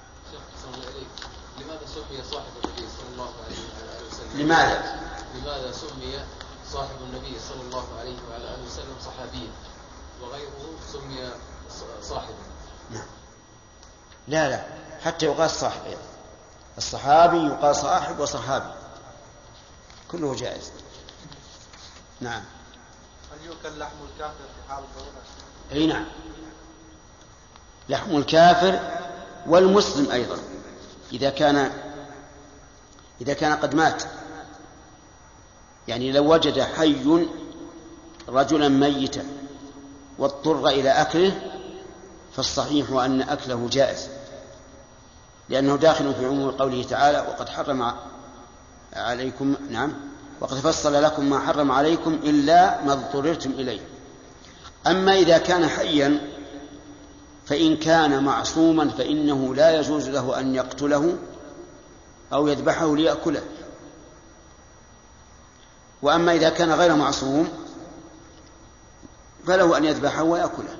لماذا سمي صاحب النبي صلى الله عليه وسلم؟ لماذا سمي صاحب النبي صلى الله عليه وعلى آله وسلم صحابيا وغيره سمي صاحبا؟ نعم. لا حتى يقال صاحب أيضا. الصحابي يقال صاحب وصحابي، كله جائز. نعم. هل يؤكل لحم الكافر في حال الضرورة؟ أي نعم، لحم الكافر والمسلم أيضا إذا كان قد مات. يعني لو وجد حي رجلا ميتا واضطر إلى أكله فالصحيح أن أكله جائز، لأنه داخل في عموم قوله تعالى: وقد حرم عليكم وقد فصل لكم ما حرم عليكم إلا ما اضطررتم إليه. أما إذا كان حيا فإن كان معصوما فإنه لا يجوز له أن يقتله أو يذبحه ليأكله. وأما إذا كان غير معصوم فله أن يذبحه ويأكله.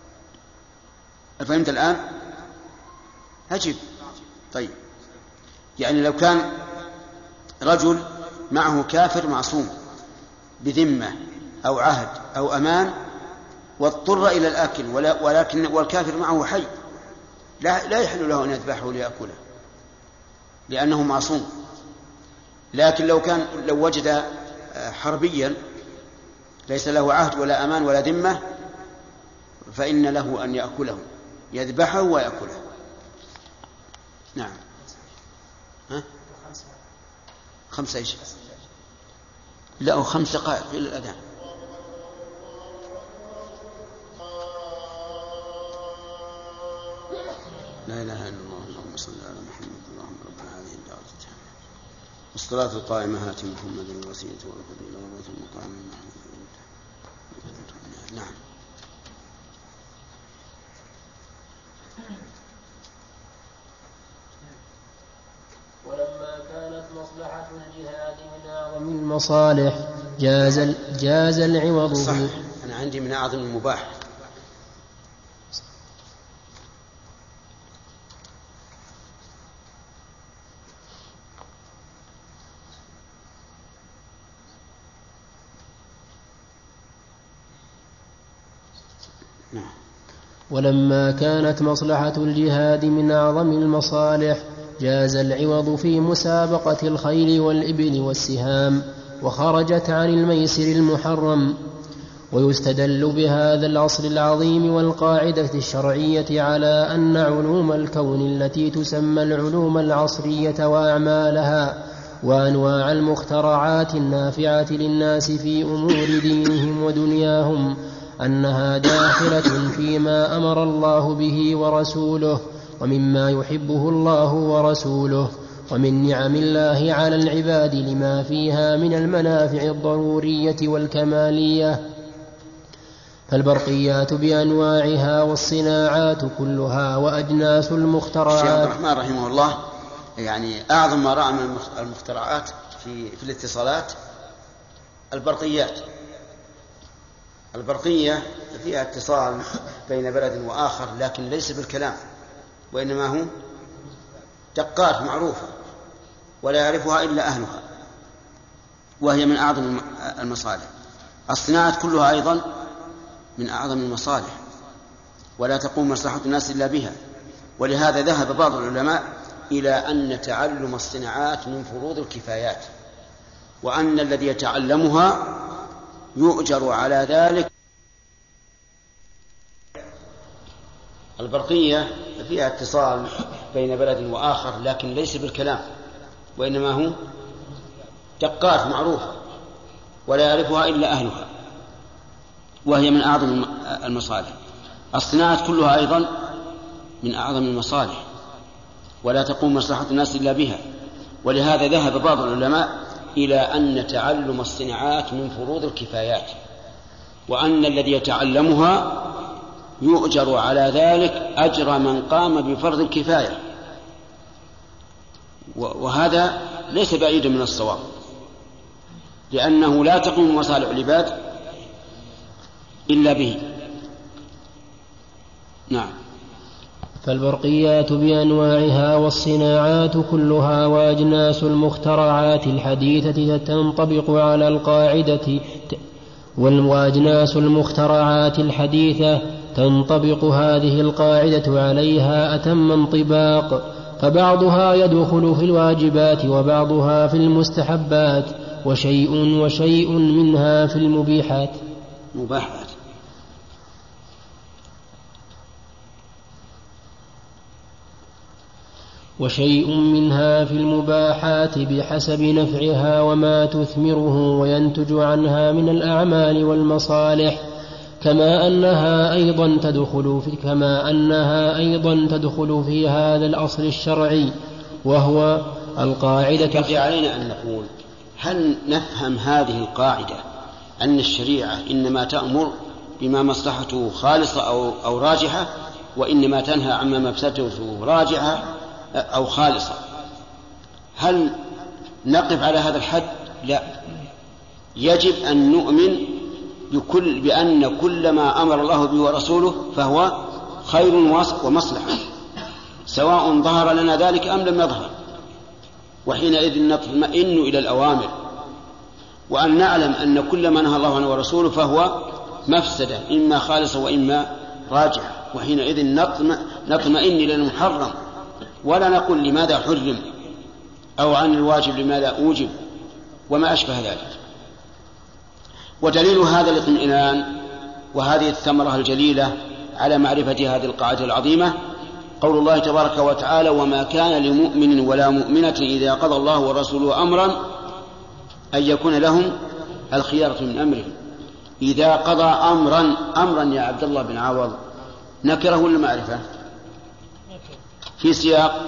فهمت الآن؟ أجب. طيب، يعني لو كان رجل معه كافر معصوم بذمة أو عهد أو أمان واضطر إلى الآكل ولكن والكافر معه حي لا يحل له أن يذبحه ليأكله لأنه معصوم. لكن لو وجد حربيا ليس له عهد ولا أمان ولا ذمة فإن له أن يأكله، يذبحه ويأكله. نعم. ها؟ 5 إيش؟ لا 5 دقائق إلى الأذان. لا إله إلا الله اللهم صل على محمد اللهم ربنا هذه الدعوة والصلاة القائمة هات محمد الوسيلة والفضيلة والبعث المقام المحمود. نعم. ولما كانت مصلحة الجهاد من أعظم المصالح جاز العوض صح. أنا عندي من أعظم المباح. ولما كانت مصلحة الجهاد من أعظم المصالح جاز العوض في مسابقة الخيل والإبل والسهام وخرجت عن الميسر المحرم. ويستدل بهذا الأصل العظيم والقاعدة الشرعية على أن علوم الكون التي تسمى العلوم العصرية وأعمالها وأنواع المخترعات النافعة للناس في أمور دينهم ودنياهم أنها داخلة فيما أمر الله به ورسوله ومما يحبه الله ورسوله ومن نعم الله على العباد لما فيها من المنافع الضرورية والكمالية. فالبرقيات بأنواعها والصناعات كلها وأجناس المخترعات. الشيخ عبد الرحمن رحمه الله يعني أعظم ما رأى من المخترعات في الاتصالات البرقيات. البرقية فيها اتصال بين بلد وآخر لكن ليس بالكلام وإنما هو دقات معروفة ولا يعرفها إلا أهلها وهي من أعظم المصالح. الصناعة كلها أيضا من أعظم المصالح ولا تقوم مصلحة الناس إلا بها. ولهذا ذهب بعض العلماء إلى أن تعلم الصناعات من فروض الكفايات وأن الذي يتعلمها يؤجر على ذلك. البرقية فيها اتصال بين بلد وآخر لكن ليس بالكلام وإنما هو دقات معروفة ولا يعرفها إلا أهلها وهي من أعظم المصالح. الصناعة كلها أيضا من أعظم المصالح ولا تقوم مصلحة الناس إلا بها. ولهذا ذهب بعض العلماء إلى أن تعلم الصناعات من فروض الكفايات وأن الذي يتعلمها يؤجر على ذلك أجر من قام بفرض الكفاية. وهذا ليس بعيدا من الصواب لأنه لا تقوم مصالح العباد إلا به. نعم. فالبرقيات بأنواعها والصناعات كلها وأجناس المخترعات الحديثة تنطبق على القاعدة وأجناس المخترعات الحديثة تنطبق هذه القاعدة عليها أتم انطباق. فبعضها يدخل في الواجبات وبعضها في المستحبات وشيء منها في المبيحات. وشيء منها في المباحات بحسب نفعها وما تثمره وينتج عنها من الأعمال والمصالح كما أنها أيضا تدخل في هذا الأصل الشرعي وهو القاعدة. يجب علينا أن نقول هل نفهم هذه القاعدة أن الشريعة إنما تأمر بما مصلحته خالصة أو راجحة وإنما تنهى عما مفسدته راجحة أو خالصة؟ هل نقف على هذا الحد؟ لا، يجب أن نؤمن بأن كل ما أمر الله به ورسوله فهو خير ومصلحة سواء ظهر لنا ذلك أم لم يظهر. وحينئذ نطمئن إلى الأوامر وأن نعلم أن كل ما نهى الله عنه ورسوله فهو مفسدة إما خالصة وإما راجعة، وحينئذ نطمئن إلى المحرم ولا نقول لماذا حرم أو عن الواجب لماذا أوجب وما أشبه ذلك. ودليل هذا الاطمئنان وهذه الثمرة الجليلة على معرفة هذه القاعدة العظيمة قول الله تبارك وتعالى: وما كان لمؤمن ولا مؤمنة إذا قضى الله ورسوله أمرا أن يكون لهم الخيارة من أمرهم. إذا قضى أمرا يا عبد الله بن عوض نكره ولا معرفة؟ في سياق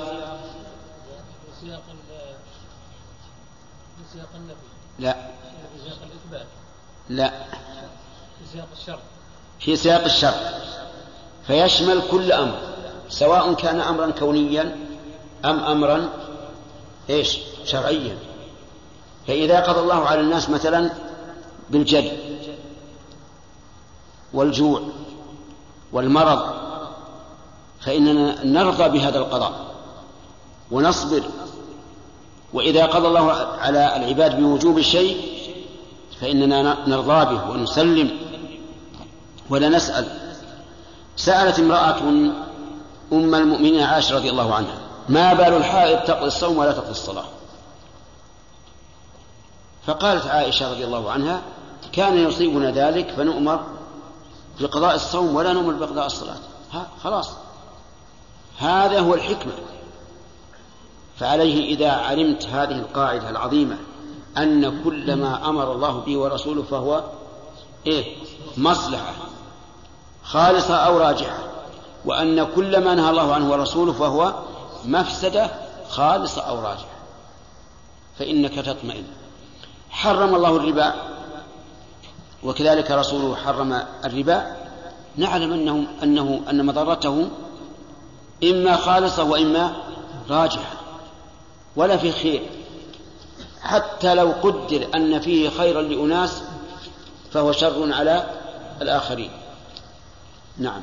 النفي. لا في سياق الإثبات. لا في سياق الشرط. في سياق الشرط فيشمل كل أمر سواء كان أمرا كونيا أم أمرا شرعيا. فإذا قضى الله على الناس مثلا بالجد والجوع والمرض فإننا نرضى بهذا القضاء ونصبر. وإذا قضى الله على العباد بوجوب الشيء فإننا نرضى به ونسلم ولا نسأل. سألت امرأة أم المؤمنين عائشة رضي الله عنها: ما بال الحائض تقضي الصوم ولا تقضي الصلاة؟ فقالت عائشة رضي الله عنها: كان يصيبنا ذلك فنؤمر بقضاء الصوم ولا نؤمر بقضاء الصلاة. خلاص هذا هو الحكمة. فعليه إذا علمت هذه القاعدة العظيمة أن كل ما أمر الله به ورسوله فهو مصلحة خالصة أو راجحة، وأن كل ما نهى الله عنه ورسوله فهو مفسدة خالصة أو راجحة، فإنك تطمئن. حرم الله الربا وكذلك رسوله حرم الربا، نعلم أن مضرته إما خالصة وإما راجحة ولا في خير، حتى لو قدر أن فيه خيرا لأناس فهو شر على الآخرين. نعم.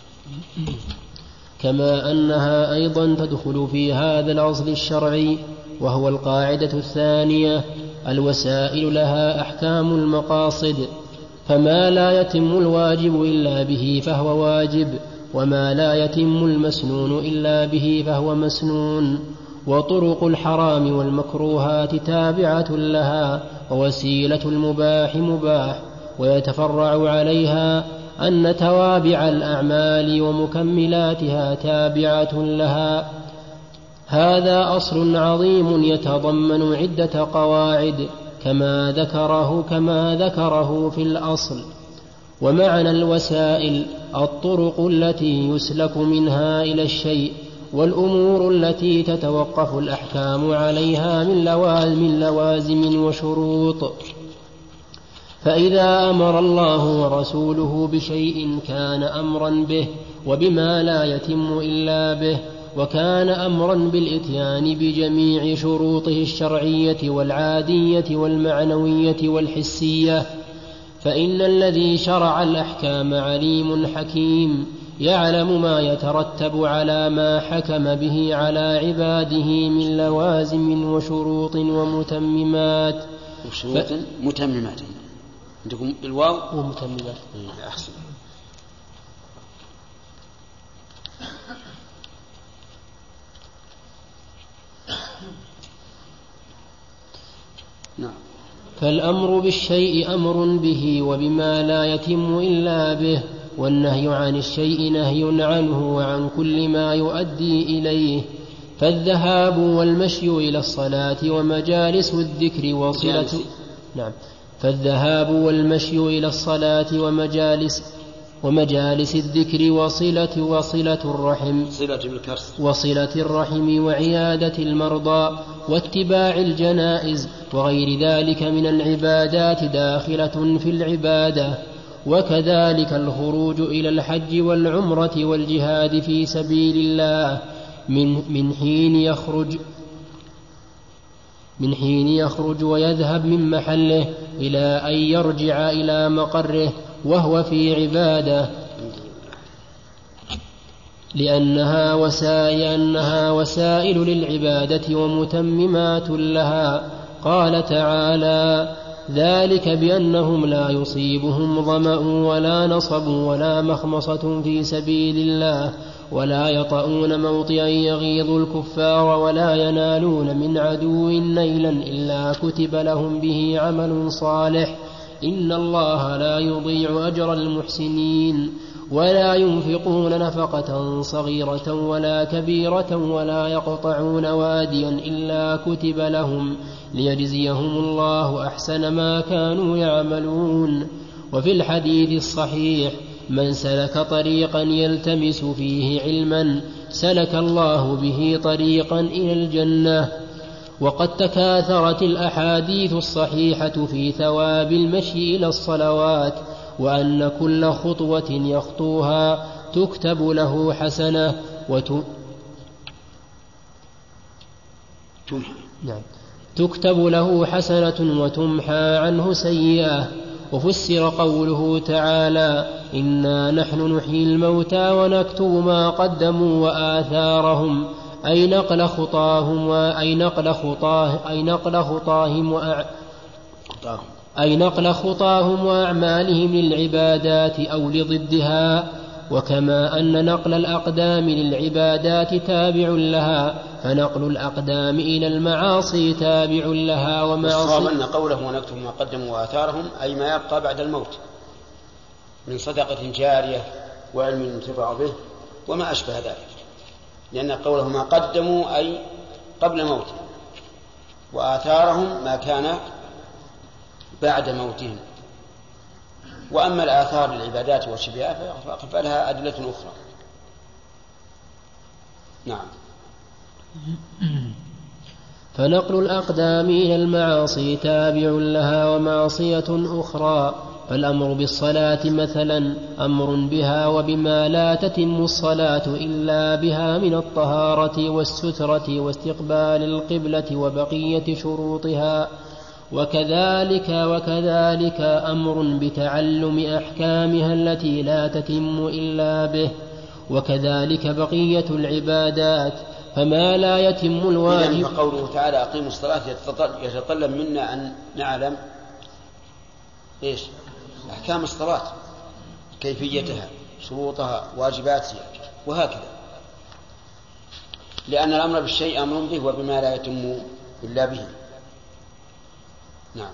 كما أنها أيضا تدخل في هذا الأصل الشرعي وهو القاعدة الثانية: الوسائل لها أحكام المقاصد، فما لا يتم الواجب إلا به فهو واجب، وما لا يتم المسنون إلا به فهو مسنون. وطرق الحرام والمكروهات تابعة لها، ووسيلة المباح مباح، ويتفرع عليها أن توابع الأعمال ومكملاتها تابعة لها. هذا أصل عظيم يتضمن عدة قواعد كما ذكره في الأصل. ومعنى الوسائل الطرق التي يسلك منها إلى الشيء، والأمور التي تتوقف الأحكام عليها من لوازم وشروط. فإذا أمر الله ورسوله بشيء كان أمرا به وبما لا يتم إلا به، وكان أمرا بالإتيان بجميع شروطه الشرعية والعادية والمعنوية والحسية. فإن الذي شرع الأحكام عليم حكيم يعلم ما يترتب على ما حكم به على عباده من لوازم وشروط ومتممات. متممات عندكم الواو ومتممات. أحسن. نعم. فالأمر بالشيء أمر به وبما لا يتم إلا به، والنهي عن الشيء نهي عنه وعن كل ما يؤدي إليه. فالذهاب والمشي إلى الصلاة ومجالس الذكر وصلة فالذهاب والمشي إلى الصلاة ومجالس الذكر وصلة الرحم وعيادة المرضى واتباع الجنائز وغير ذلك من العبادات داخلة في العبادة. وكذلك الخروج إلى الحج والعمرة والجهاد في سبيل الله من حين يخرج ويذهب من محله إلى أن يرجع إلى مقره وهو في عبادة، لأنها وسائل للعبادة ومتممات لها. قال تعالى: ذلك بأنهم لا يصيبهم ظمأ ولا نصب ولا مخمصة في سبيل الله ولا يطؤون موطئا يغيظ الكفار ولا ينالون من عدو نيلا إلا كتب لهم به عمل صالح إن الله لا يضيع أجر المحسنين ولا ينفقون نفقة صغيرة ولا كبيرة ولا يقطعون واديا إلا كتب لهم ليجزيهم الله أحسن ما كانوا يعملون. وفي الحديث الصحيح من سلك طريقا يلتمس فيه علما سلك الله به طريقا إلى الجنة. وقد تكاثرت الأحاديث الصحيحة في ثواب المشي إلى الصلوات وأن كل خطوة يخطوها تكتب له حسنة تكتب له حسنة وتمحى عنه سيئة. وفسر قوله تعالى إنا نحن نحيي الموتى ونكتب ما قدموا وآثارهم أي نقل خطاهم وأعمالهم للعبادات أو لضدها. وكما أن نقل الأقدام للعبادات تابع لها فنقل الأقدام إلى المعاصي تابع لها والصواب أن قوله ونكتب ما قدموا وآثارهم أي ما يبقى بعد الموت من صدقة جارية وعلم ينتفع به وما أشبه ذلك، لأن قوله ما قدموا أي قبل موتهم وآثارهم ما كان بعد موتهم. وأما الآثار للعبادات والشبهات فلها أدلة أخرى. نعم. فنقل الأقدام إلى المعاصي تابع لها ومعصية أخرى. فالأمر بالصلاة مثلا أمر بها وبما لا تتم الصلاة إلا بها من الطهارة والسترة واستقبال القبلة وبقية شروطها. وكذلك أمر بتعلم أحكامها التي لا تتم إلا به. وكذلك بقية العبادات فما لا يتم الواجب. فقوله تعالى أقيموا الصلاة يتطلب منا أن نعلم إيش أحكام الصلاة، كيفيتها، شروطها، واجباتها، وهكذا، لأن الأمر بالشيء أمر به وبما لا يتم إلا به. نعم.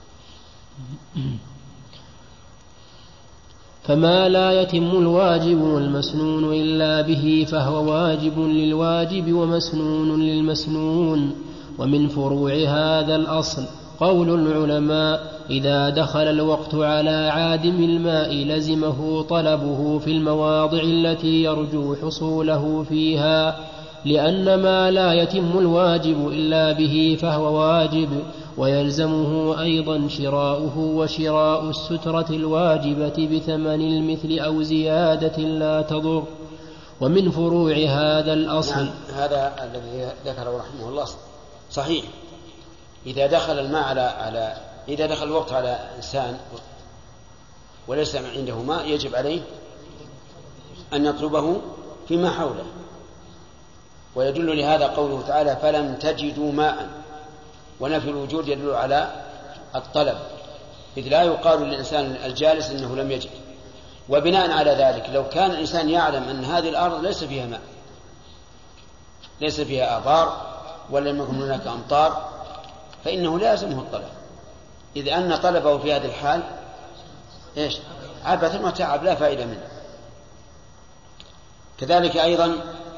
فما لا يتم الواجب والمسنون إلا به فهو واجب للواجب ومسنون للمسنون. ومن فروع هذا الأصل قول العلماء إذا دخل الوقت على عادم الماء لزمه طلبه في المواضع التي يرجو حصوله فيها، لأن ما لا يتم الواجب إلا به فهو واجب، ويلزمه أيضا شراؤه وشراء السترة الواجبة بثمن المثل أو زيادة لا تضر. ومن فروع هذا الأصل. نعم. هذا الذي ذكره رحمه الله صحيح. إذا دخل الماء إذا دخل الوقت على إنسان وليس عنده ماء يجب عليه أن يطلبه فيما حوله. ويدل لهذا قوله تعالى فلم تجدوا ماء، ونفي الوجود يدل على الطلب، إذ لا يقال للإنسان الجالس إنه لم يجد. وبناء على ذلك لو كان الإنسان يعلم أن هذه الأرض ليس فيها ماء، ليس فيها آبار ولم يكن هناك أمطار، فإنه لازمه الطلب، إذ أن طلبه في هذه الحال إيش؟ عبث وتعب لا فائدة منه. كذلك أيضا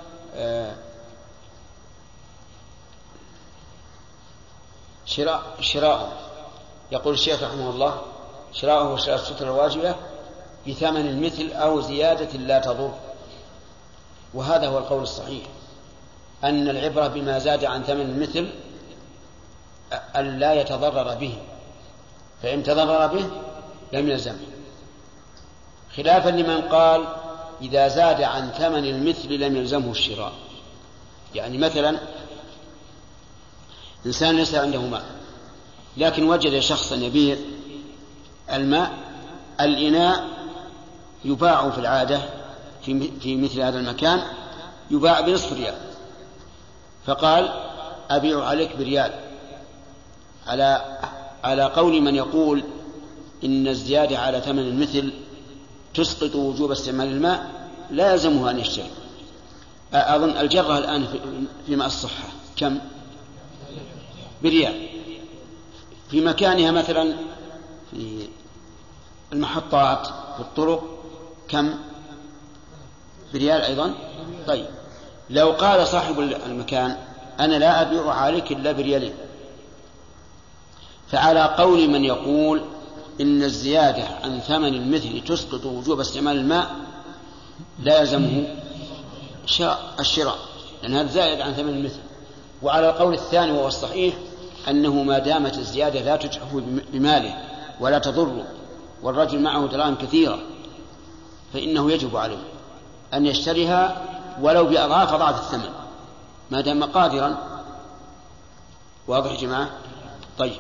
شراء يقول الشيخ رحمه الله شراءه وشراء السترة الواجبة بثمن المثل أو زيادة لا تضر. وهذا هو القول الصحيح، أن العبرة بما زاد عن ثمن المثل أن لا يتضرر به، فإن تضرر به لم يلزمه، خلافا لمن قال إذا زاد عن ثمن المثل لم يلزمه الشراء. يعني مثلا إنسان ليس عنده ماء لكن وجد شخصا يبيع الماء، الإناء يباع في العادة في مثل هذا المكان يباع بنصف ريال، فقال أبيع عليك بريال على على قول من يقول إن الزيادة على ثمن المثل تسقط وجوب استعمال الماء لا يلزمه أن يشتري. أظن الجرة الآن في ماء الصحة كم؟ بريال. في مكانها مثلا في المحطات في الطرق كم؟ بريال أيضا. طيب لو قال صاحب المكان أنا لا أبيع عليك إلا بريالين، فعلى قول من يقول إن الزيادة عن ثمن المثل تسقط وجوب استعمال الماء لا يلزمه الشراء لأن هذا زائد عن ثمن المثل. وعلى القول الثاني وهو الصحيح أنه ما دامت الزيادة لا تجحف بماله ولا تضره والرجل معه دراهم كثيرة فإنه يجب عليه أن يشتريها ولو بأضعاف الثمن ما دام قادرا. واضح يا جماعة؟ طيب.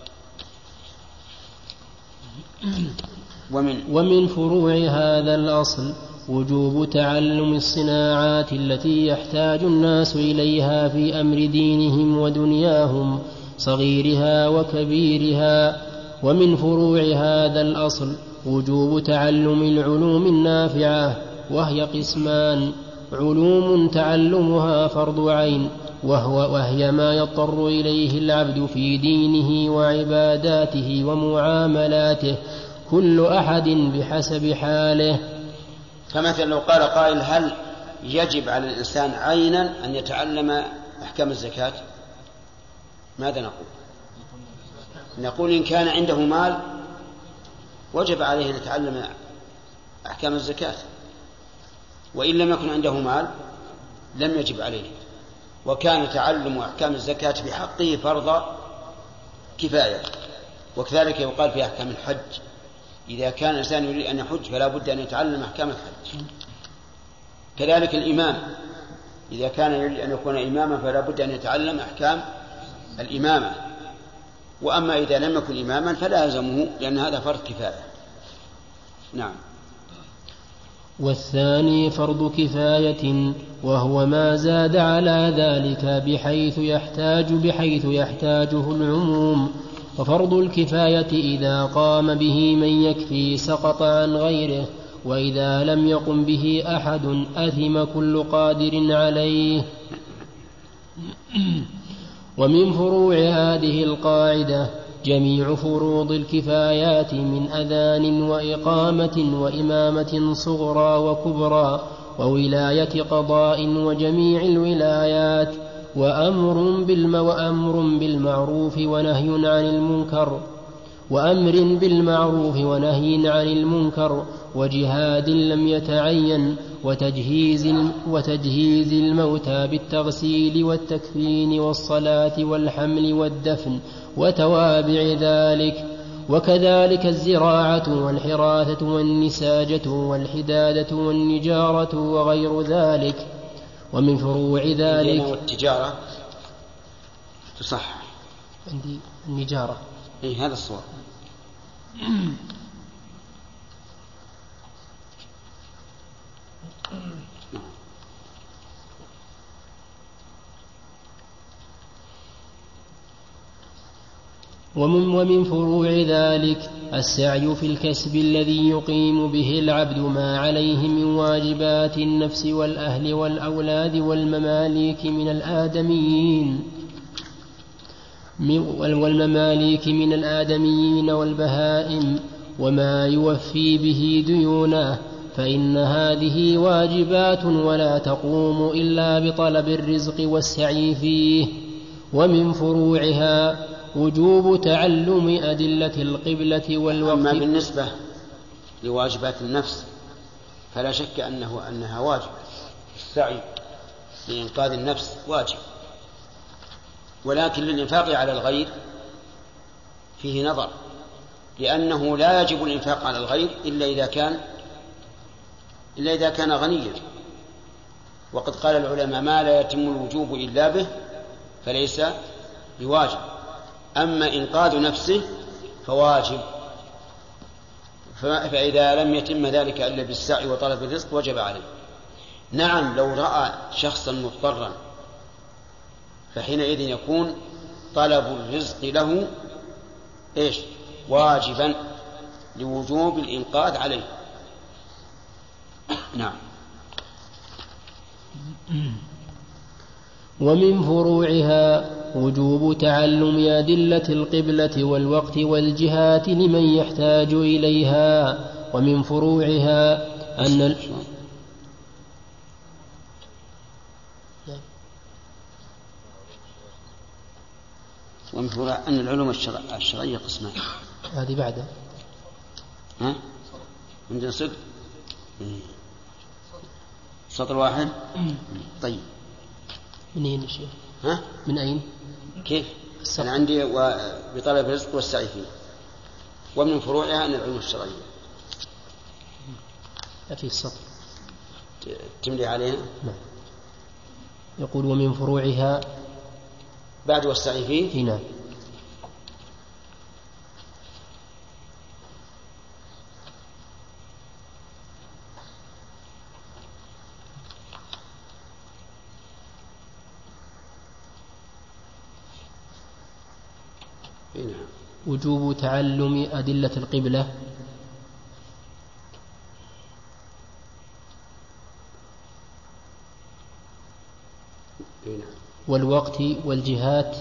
ومن فروع هذا الأصل وجوب تعلم الصناعات التي يحتاج الناس إليها في أمر دينهم ودنياهم صغيرها وكبيرها. ومن فروع هذا الأصل وجوب تعلم العلوم النافعة وهي قسمان: علوم تعلمها فرض عين وهي ما يضطر إليه العبد في دينه وعباداته ومعاملاته كل أحد بحسب حاله. فمثلا لو قال قائل هل يجب على الإنسان عينا أن يتعلم أحكام الزكاة؟ ماذا نقول؟ نقول إن كان عنده مال وجب عليه أن يتعلم أحكام الزكاة، وإن لم يكن عنده مال لم يجب عليه. وكان تعلم أحكام الزكاة بحقه فرض كفاية. وكذلك يقال في أحكام الحج، إذا كان الإنسان يريد أن يحج فلا بد أن يتعلم أحكام الحج. كذلك الإمام إذا كان يريد أن يكون إماما فلا بد أن يتعلم أحكام الإمامة. وأما إذا لم يكن إماما فلا يلزمه لأن هذا فرض كفاية. نعم. والثاني فرض كفاية وهو ما زاد على ذلك بحيث يحتاجه العموم. وفرض الكفاية إذا قام به من يكفي سقط عن غيره، وإذا لم يقم به أحد أثم كل قادر عليه. ومن فروع هذه القاعدة جميع فروض الكفايات من أذان وإقامة وإمامة صغرى وكبرى وولاية قضاء وجميع الولايات وأمر بالمعروف ونهي عن المنكر وجهاد لم يتعين وتجهيز الموتى بالتغسيل والتكفين والصلاة والحمل والدفن وتوابع ذلك، وكذلك الزراعة والحراثة والنساجة والحدادة والنجارة وغير ذلك. ومن فروع ذلك والتجارة تصح عندي النجارة هذا الصواب. ومن فروع ذلك السعي في الكسب الذي يقيم به العبد ما عليه من واجبات النفس والأهل والأولاد والمماليك من الآدميين والبهائم وما يوفي به ديونه، فإن هذه واجبات ولا تقوم إلا بطلب الرزق والسعي فيه. ومن فروعها وجوب تعلم أدلة القبلة والوقت. أما بالنسبة لواجبات النفس فلا شك أنها واجب. السعي لإنقاذ النفس واجب، ولكن للإنفاق على الغير فيه نظر، لأنه لا يجب الإنفاق على الغير إلا إذا كان غنيا. وقد قال العلماء ما لا يتم الوجوب إلا به فليس بواجب. أما إنقاذ نفسه فواجب، فإذا لم يتم ذلك إلا بالسعي وطلب الرزق وجب عليه. نعم لو رأى شخصا مضطرا فحينئذ يكون طلب الرزق له إيش واجبا لوجوب الإنقاذ عليه. نعم. ومن فروعها وجوب تعلم أدلة القبلة والوقت والجهات لمن يحتاج إليها. ومن فروعها أن ومن فروع أن العلوم الشرعية قسمان. هذه بعدها عندنا صدق سطر واحد. طيب من أين الشيخ؟ من أين؟ كيف؟ أنا عندي بطلب الرزق والسعي فيه. ومن فروعها أن العلوم الشرعية في السطر تملي عليها. نعم. يقول ومن فروعها بعد والسعي فيه. نعم. وجوب تعلم أدلة القبلة والوقت والجهات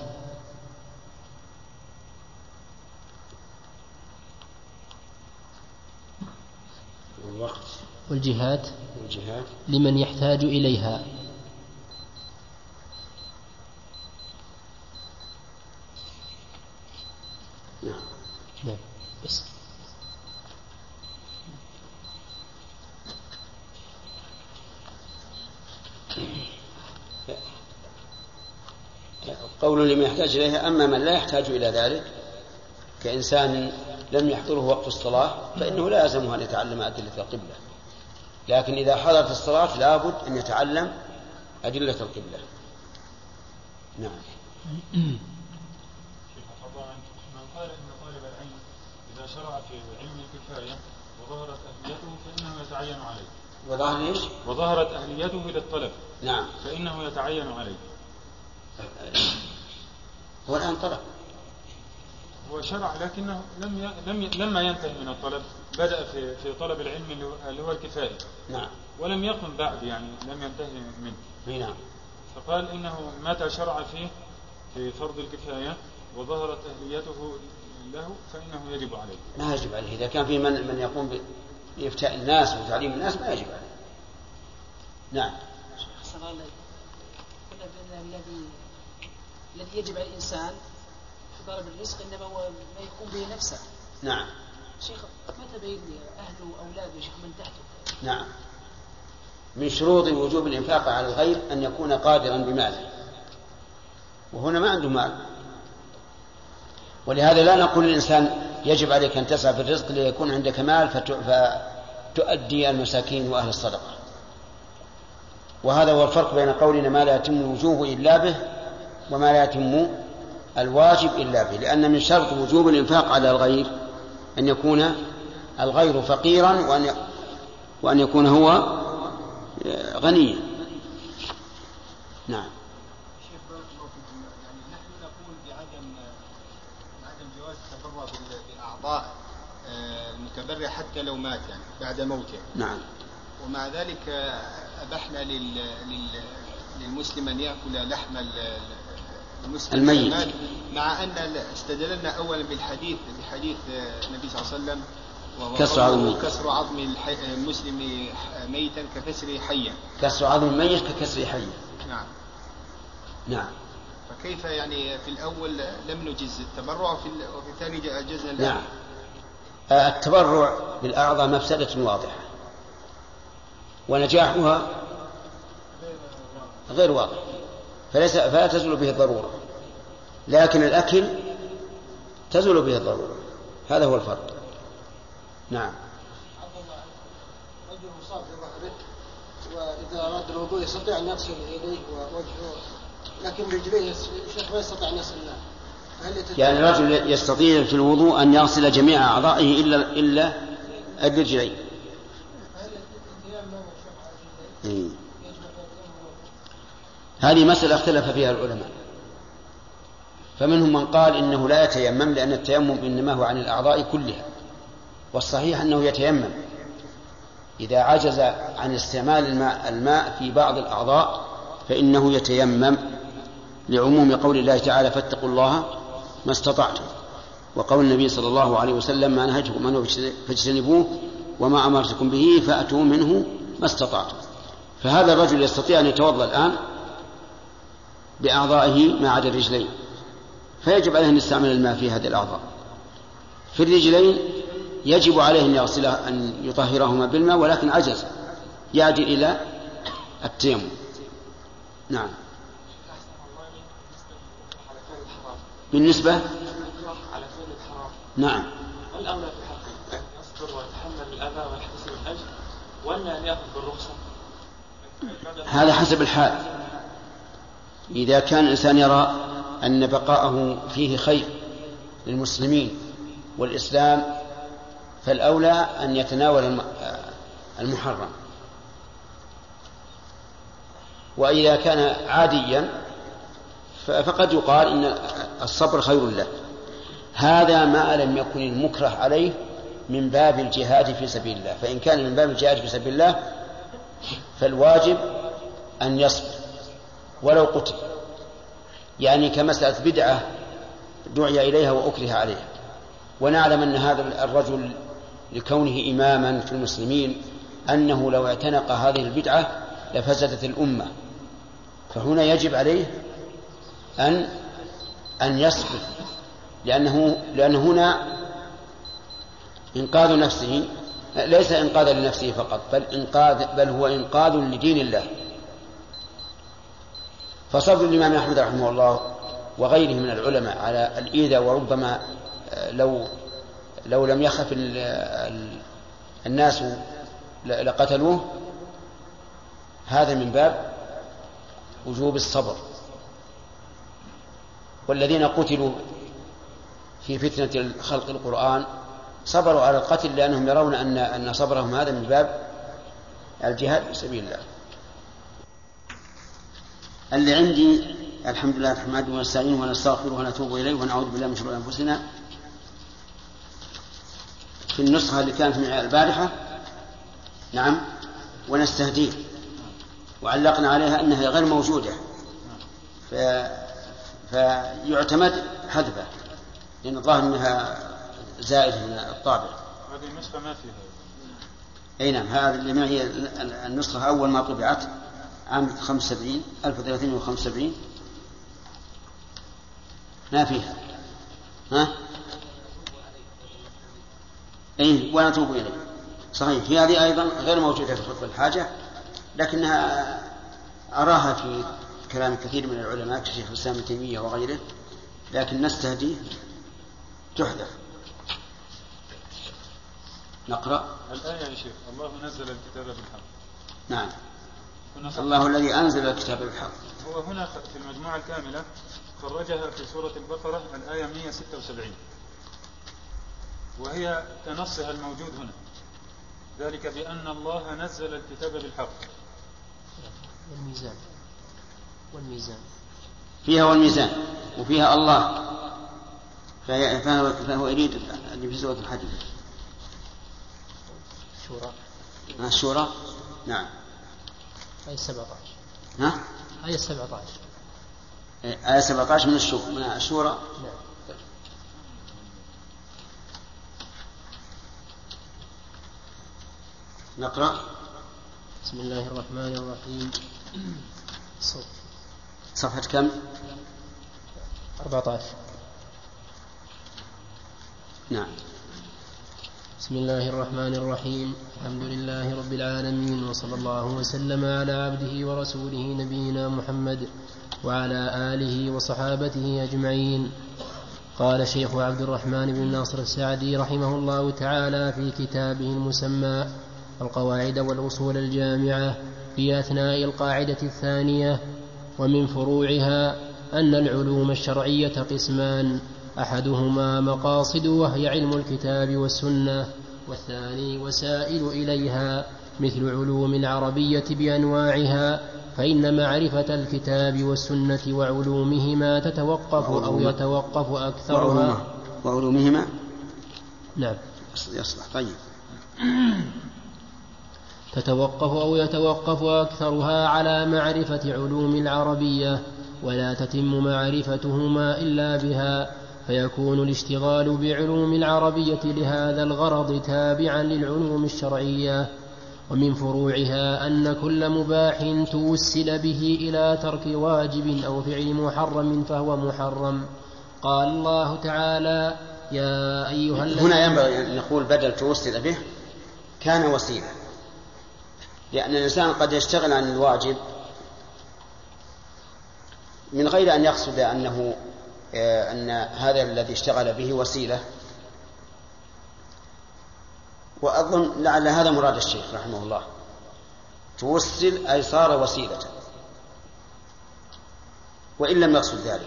والجهات لمن يحتاج إليها. نعم. بس قول لمن يحتاج إليها. أما من لا يحتاج إلى ذلك كإنسان لم يحضره وقت الصلاة فإنه لا يلزمه أن يتعلم أدلة القبلة، لكن إذا حضرت الصلاة لابد أن يتعلم أدلة القبلة. نعم. من قال إن طالب العلم إذا شرع في علم الكفاية وظهرت أهليته فإنه يتعين عليه. وظهرت أهليته للطلب. نعم. فإنه يتعين عليه. هو الآن طلب. هو شرع لكنه لما ينتهي من الطلب بدأ في طلب العلم اللي هو الكفاية. نعم. ولم يقم بعد يعني لم ينتهي منه. نعم. فقال إنه متى شرع فيه في فرض الكفاية وظهرت أهليته له فإنه يجب عليه. ما يجب عليه. إذا كان في من يقوم بإفتاء الناس وتعليم الناس ما يجب عليه. نعم. الذي يجب على الإنسان في طلب الرزق إنما هو ما يقوم به نفسه. نعم. شيخ متى بين أهله وأولاده شيخ من تحته؟ نعم. من شروط وجوب الإنفاق على الغير أن يكون قادرا بماله، وهنا ما عنده مال، ولهذا لا نقول للإنسان يجب عليك أن تسعى في الرزق ليكون عندك مال فتؤدي المساكين وأهل الصدقة. وهذا هو الفرق بين قولنا ما لا يتم الوجوب إلا به وما لا يتم الواجب إلا به، لأن من شرط وجوب الإنفاق على الغير أن يكون الغير فقيرا وأن يكون هو غنيا. نعم. شيخ بارك الله فيكم، يعني نحن نقول بعدم جواز التبرع بالأعضاء المتبرع حتى لو مات يعني بعد موته. نعم. ومع ذلك أبحنا للمسلم أن يأكل لحم المسلم الميت، مع أن استدللنا أولا بحديث النبي صلى الله عليه وسلم كسر عظم المسلم ميتا ككسر حيا. كسر عظم الميت ككسر حيا. نعم. نعم. فكيف يعني في الأول لم نجز التبرع وفي الثاني أجزنا الآن؟ نعم. التبرع بالأعضاء مفسدة واضحة ونجاحها غير واضح، فلا تزول به الضرورة، لكن الأكل تزول به الضرورة. هذا هو الفرق. نعم. رجل مصاب في ظهره وإذا أراد الوضوء يستطيع أن يغسل يديه ووجهه، لكن رجليه ما يستطيع أن يغسلها. يعني الرجل يستطيع في الوضوء أن يغسل جميع أعضائه إلا الرجلين. هذه مسألة اختلف فيها العلماء، فمنهم من قال إنه لا يتيمم لأن التيمم إنما هو عن الأعضاء كلها، والصحيح أنه يتيمم إذا عجز عن استعمال الماء في بعض الأعضاء فإنه يتيمم، لعموم قول الله تعالى فاتقوا الله ما استطعتم، وقول النبي صلى الله عليه وسلم ما نهجكم عنه فاجتنبوه وما أمرتكم به فأتوا منه ما استطعتم. فهذا الرجل يستطيع أن يتوضأ الآن بأعضائه ما عدا الرجلين، فيجب عليه أن يستعمل الماء في هذه الأعضاء. في الرجلين يجب عليه أن يغسلها أن يطهرهما بالماء، ولكن عجز يعدل إلى التيمم. نعم. بالنسبة على فعل الحرام نعم الأولى في حقه أن يصبر ويتحمل الأذى ويحتسب الأجر ولا أن يأخذ بالرخصة؟ هذا حسب الحال. إذا كان الإنسان يرى أن بقاءه فيه خير للمسلمين والإسلام فالأولى أن يتناول المحرم، وإذا كان عاديا فقد يقال إن الصبر خير له. هذا ما لم يكن المكره عليه من باب الجهاد في سبيل الله، فإن كان من باب الجهاد في سبيل الله فالواجب أن يصبر ولو قتل، يعني كمسألة بدعة دعي إليها وأكره عليها. ونعلم أن هذا الرجل لكونه إماما في المسلمين أنه لو اعتنق هذه البدعة لفسدت الأمة، فهنا يجب عليه أن يصبر، لأنه هنا إنقاذ نفسه، ليس إنقاذا لنفسه فقط بل هو إنقاذ لدين الله. فصبر الإمام أحمد رحمه الله وغيره من العلماء على الإيذاء، وربما لو لم يخف الناس لقتلوه، هذا من باب وجوب الصبر. والذين قتلوا في فتنة خلق القرآن صبروا على القتل لأنهم يرون أن صبرهم هذا من باب الجهاد في سبيل الله. اللي عندي الحمد لله نحمده ونستعينه ونستغفره ونتوب إليه ونعوذ بالله من شرور أنفسنا. في النسخة اللي كانت معي البارحة نعم ونستهديه، وعلقنا عليها أنها غير موجودة فيعتمد حذفه، لأن الظاهر أنها زائد من الطابع. هذه النسخة ما فيها. أي نعم، هذه اللي معي النسخة أول ما طبعت عام 1375 ما فيها. ها؟ أي ونتوب إليه صحيح. في هذه أيضا غير موجودة في خطبة الحاجة، لكنها أراها في كلام كثير من العلماء كشيخ الإسلام ابن تيمية وغيره، لكن نستهدي تحذف. نقرأ الآية يا شيخ. الله نزل الكتاب بالحق. نعم، الله الذي أنزل الكتاب بالحق. هو هنا في المجموعة الكاملة خرجها في سورة البقرة الآية 176، وهي كنصها الموجود هنا، ذلك بأن الله نزل الكتاب بالحق. والميزان فيها والميزان وفيها الله، فهو يريد اللي في سورة الحديث الشورى. نعم آية 17. ها؟ آية 17. آية 17 من الشورى. نعم. نقرأ. بسم الله الرحمن الرحيم. صفحة كم؟ 14. نعم. بسم الله الرحمن الرحيم. الحمد لله رب العالمين، وصلى الله وسلم على عبده ورسوله نبينا محمد وعلى آله وصحابته أجمعين. قال شيخ عبد الرحمن بن ناصر السعدي رحمه الله تعالى في كتابه المسمى القواعد والأصول الجامعة في أثناء القاعدة الثانية: ومن فروعها أن العلوم الشرعية قسمان: أحدهما مقاصد وهي علم الكتاب والسنة، والثاني وسائل إليها مثل علوم العربية بأنواعها، فإن معرفة الكتاب والسنة وعلومهما تتوقف أو يتوقف أكثرها وعلومهما نعم يصلح طيب تتوقف أو يتوقف أكثرها على معرفة علوم العربية، ولا تتم معرفتهما إلا بها، فيكون الاشتغال بعلوم العربية لهذا الغرض تابعا للعلوم الشرعية. ومن فروعها أن كل مباح توسل به إلى ترك واجب أو فعل محرم فهو محرم. قال الله تعالى: يا أيها الذين. هنا ينبغي أن نقول بدل توسل به كان وسيلة، لأن الإنسان قد يشتغل عن الواجب من غير أن يقصد أن هذا الذي اشتغل به وسيلة، وأظن لعل هذا مراد الشيخ رحمه الله، توسل أي صار وسيلة، وإن لم يقصد ذلك.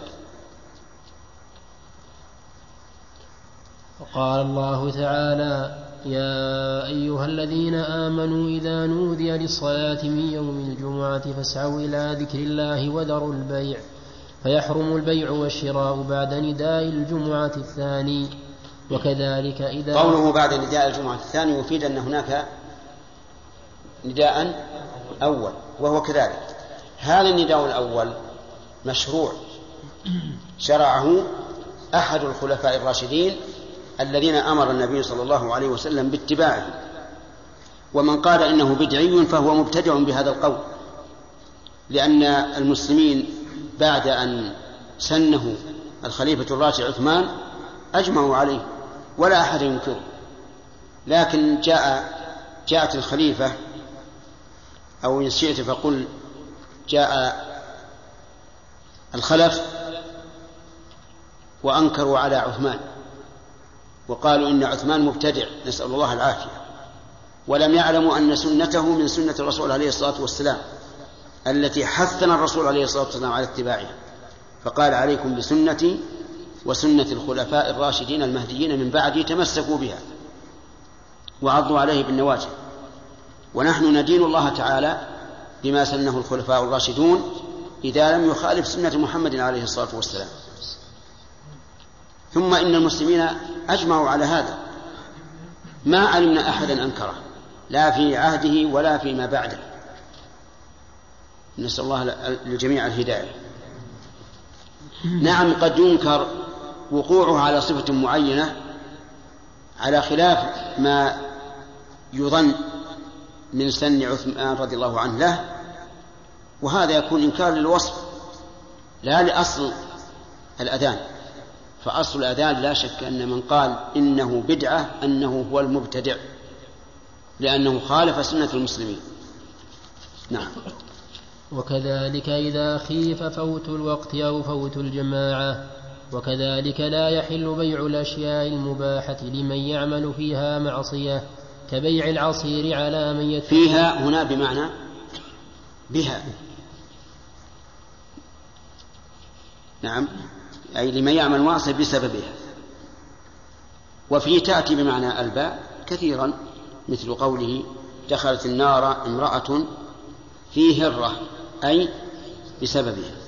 وقال الله تعالى: يا أيها الذين آمنوا إذا نودي للصلاة من يوم الجمعة فاسعوا إلى ذكر الله وذروا البيع، فيحرم البيع والشراء بعد نداء الجمعة الثاني. وكذلك إذا قوله بعد نداء الجمعة الثاني يفيد أن هناك نداء أول، وهو كذلك. هذا النداء الأول مشروع شرعه أحد الخلفاء الراشدين الذين أمر النبي صلى الله عليه وسلم باتباعه، ومن قال إنه بدعي فهو مبتدع بهذا القول، لأن المسلمين بعد أن سنه الخليفة الراشد عثمان أجمعوا عليه ولا أحد ينكره، لكن جاءت الخليفة، أو إن شئت فقل جاء الخلف وأنكروا على عثمان وقالوا إن عثمان مبتدع، نسأل الله العافية، ولم يعلموا أن سنته من سنة الرسول عليه الصلاة والسلام التي حثنا الرسول عليه الصلاة والسلام على اتباعها، فقال: عليكم بسنتي وسنة الخلفاء الراشدين المهديين من بعدي تمسكوا بها وعضوا عليه بالنواجذ. ونحن ندين الله تعالى بما سنه الخلفاء الراشدون إذا لم يخالف سنة محمد عليه الصلاة والسلام. ثم إن المسلمين أجمعوا على هذا، ما علمنا أحدا أنكره لا في عهده ولا فيما بعده، نسأل الله للجميع الهداية. نعم قد ينكر وقوعه على صفة معينة على خلاف ما يظن من سن عثمان رضي الله عنه له، وهذا يكون إنكار للوصف لا لأصل الأذان. فأصل الأذان لا شك أن من قال إنه بدعة أنه هو المبتدع، لأنه خالف سنة المسلمين. نعم. وكذلك إذا خيف فوت الوقت أو فوت الجماعة. وكذلك لا يحل بيع الأشياء المباحة لمن يعمل فيها معصية، كبيع العصير على من يتقي. فيها هنا بمعنى بها، نعم، أي لمن يعمل معصية بسببها. وفي تأتي بمعنى الباء كثيرا، مثل قوله: دخلت النار امرأة في هرة، أي بسببها.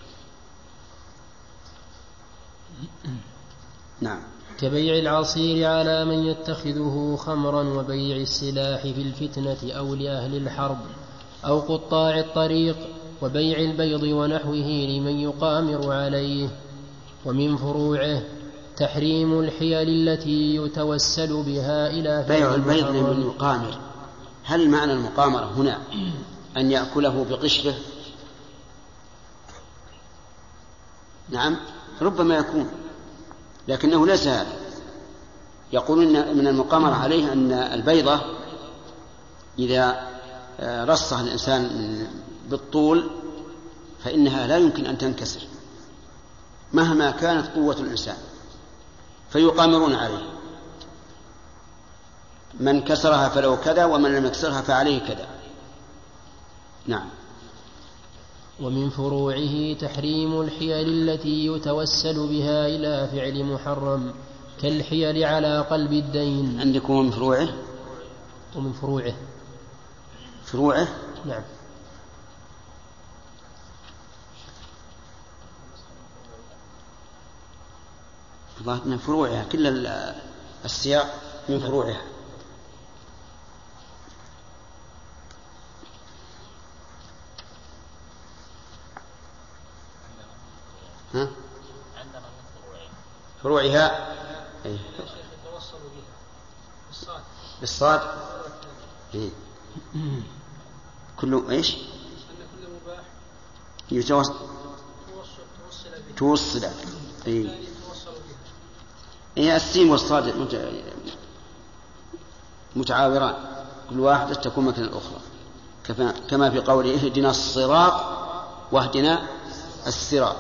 نعم. كبيع العصير على من يتخذه خمرا، وبيع السلاح في الفتنة أو لأهل الحرب أو قطاع الطريق، وبيع البيض ونحوه لمن يقامر عليه. ومن فروعه تحريم الحيل التي يتوسل بها إلى بيع البيض لمن يقامر. هل معنى المقامرة هنا أن يأكله بقشره؟ نعم ربما يكون، لكنه ليس هذا. يقولون من المقامرة عليه أن البيضة إذا رصها الإنسان بالطول فإنها لا يمكن أن تنكسر مهما كانت قوة الإنسان، فيقامرون عليه: من كسرها فله كذا، ومن لم يكسرها فعليه كذا. نعم. ومن فروعه تحريم الحيل التي يتوسل بها إلى فعل محرم، كالحيل على قلب الدين. عندكم من فروعه؟ ومن فروعه فروعه؟ نعم. الله من فروعها، كل السياق من فروعها. ها؟ فروعها إيه؟ بالصاد إيه؟ كل إيش؟ توصل إيه؟ هي السين والصاد متعاوران، كل واحدة تكون مكان الأخرى، كما في قوله اهدنا الصراط واهدنا الصراط.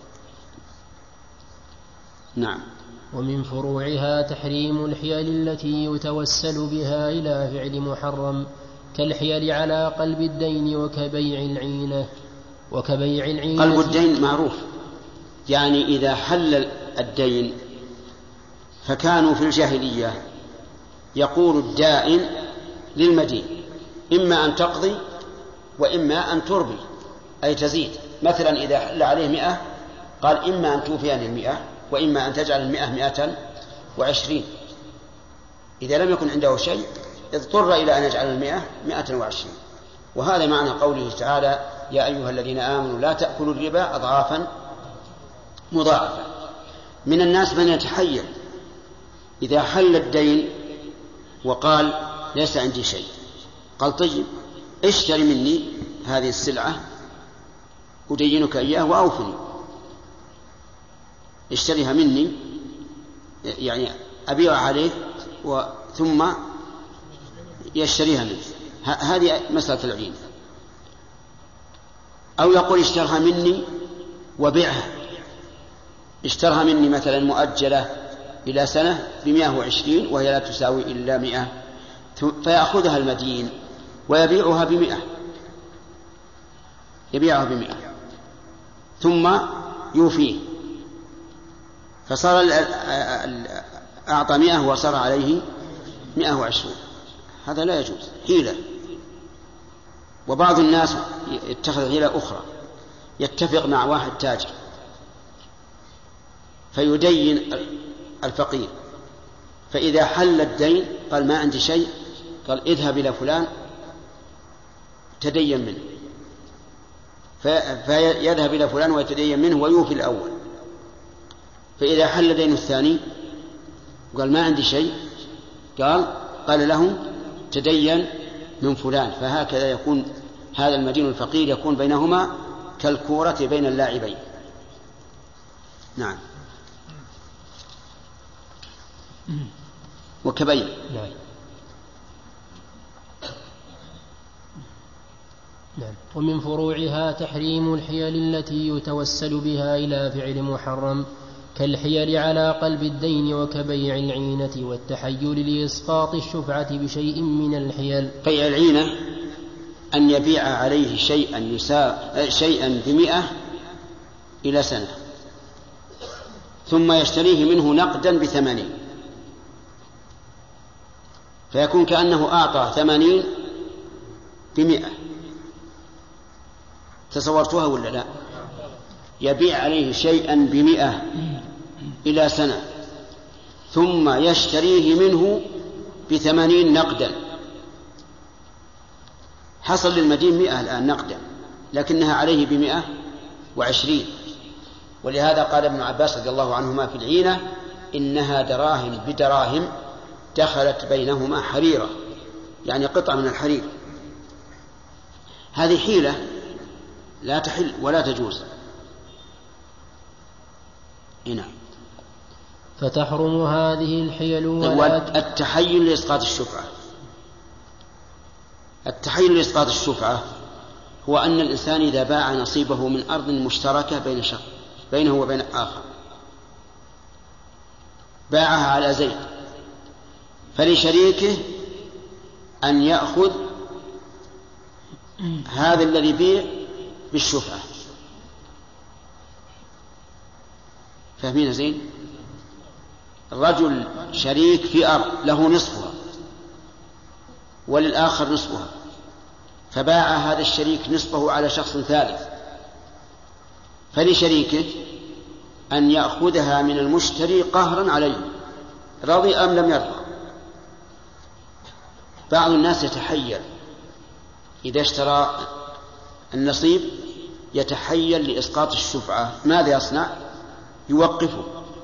نعم. ومن فروعها تحريم الحيل التي يتوسل بها إلى فعل محرم، كالحيل على قلب الدين وكبيع العينة. قلب الدين معروف، يعني إذا حل الدين، فكانوا في الجاهلية يقول الدائن للمدين إما أن تقضي وإما أن تربي، أي تزيد. مثلا إذا حل عليه 100 قال إما أن توفيني 100 وإما أن تجعل 120. إذا لم يكن عنده شيء اضطر إلى أن يجعل 120. وهذا معنى قوله تعالى يا أيها الذين آمنوا لا تأكلوا الربا أضعافا مضاعفة. من الناس من يتحيل إذا حل الدين وقال ليس عندي شيء، قال طيب اشتري مني هذه السلعة أدينك إياه وأوفني، اشتريها مني يعني أبيع عليه ثم يشتريها منه. هذه مسألة العين. أو يقول اشترها مني وبيعها، اشترها مني مثلا مؤجلة إلى سنة ب120 وهي لا تساوي إلا 100، فيأخذها المدين ويبيعها ب100 ثم يوفيه، فصار أعطى 100 وصار عليه 120. هذا لا يجوز، حيلة. وبعض الناس يتخذ حيلة أخرى، يتفق مع واحد تاجر فيدين الفقير، فإذا حل الدين قال ما عندي شيء، قال اذهب إلى فلان تدين منه، فيذهب إلى فلان ويتدين منه ويوفي الأول. فإذا حل دين الثاني قال ما عندي شيء، قال له تدين من فلان. فهكذا يكون هذا المدين الفقير يكون بينهما كالكورة بين اللاعبين. نعم. وكبيع. نعم. ومن فروعها تحريم الحيل التي يتوسل بها إلى فعل محرم، كالحيل على قلب الدين وكبيع العينة والتحيل لإسقاط الشفعة بشيء من الحيل. بيع العينة أن يبيع عليه شيئا ب100 إلى سنة ثم يشتريه منه نقدا ب80، فيكون كأنه أعطى 80 ب100. تصورتها ولا لا؟ يبيع عليه شيئا ب100 إلى سنة ثم يشتريه منه ب80 نقدا. حصل للمدين 100 الآن نقدا، لكنها عليه ب120. ولهذا قال ابن عباس رضي الله عنهما في العينة إنها دراهم بدراهم دخلت بينهما حريرة، يعني قطعة من الحرير. هذه حيلة لا تحل ولا تجوز. نعم. فتحرم هذه الحيل التحيل لإسقاط الشفعة. التحيل لإسقاط الشفعة هو أن الإنسان إذا باع نصيبه من أرض مشتركة بينه وبين آخر، باعها على زيد، فلشريكه أن يأخذ هذا الذي بيع بالشفعة. فاهمين زين؟ الرجل شريك في أرض له نصفها وللآخر نصفها، فباع هذا الشريك نصفه على شخص ثالث، فلشريكه أن يأخذها من المشتري قهرا عليه، رضي أم لم يرضى. بعض الناس يتحيل إذا اشترى النصيب، يتحيل لإسقاط الشفعة. ماذا يصنع؟ يوقفه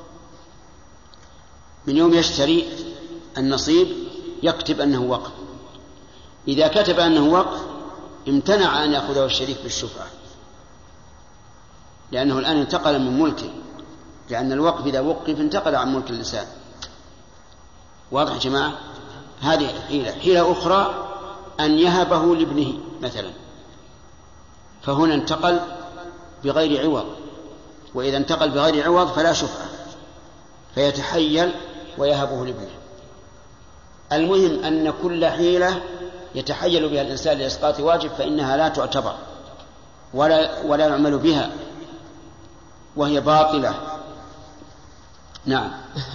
من يوم يشتري النصيب، يكتب أنه وقف. إذا كتب أنه وقف امتنع أن يأخذه الشريك بالشفعة، لأنه الآن انتقل من ملكه، لأن الوقف إذا وقف انتقل عن ملك الإنسان. واضح يا جماعة؟ هذه حيلة أخرى أن يهبه لابنه مثلا، فهنا انتقل بغير عوض، وإذا انتقل بغير عوض فلا شفعة، فيتحيل ويهبه لابنه. المهم أن كل حيلة يتحيل بها الإنسان لإسقاط واجب فإنها لا تعتبر ولا يعمل بها، وهي باطلة. نعم.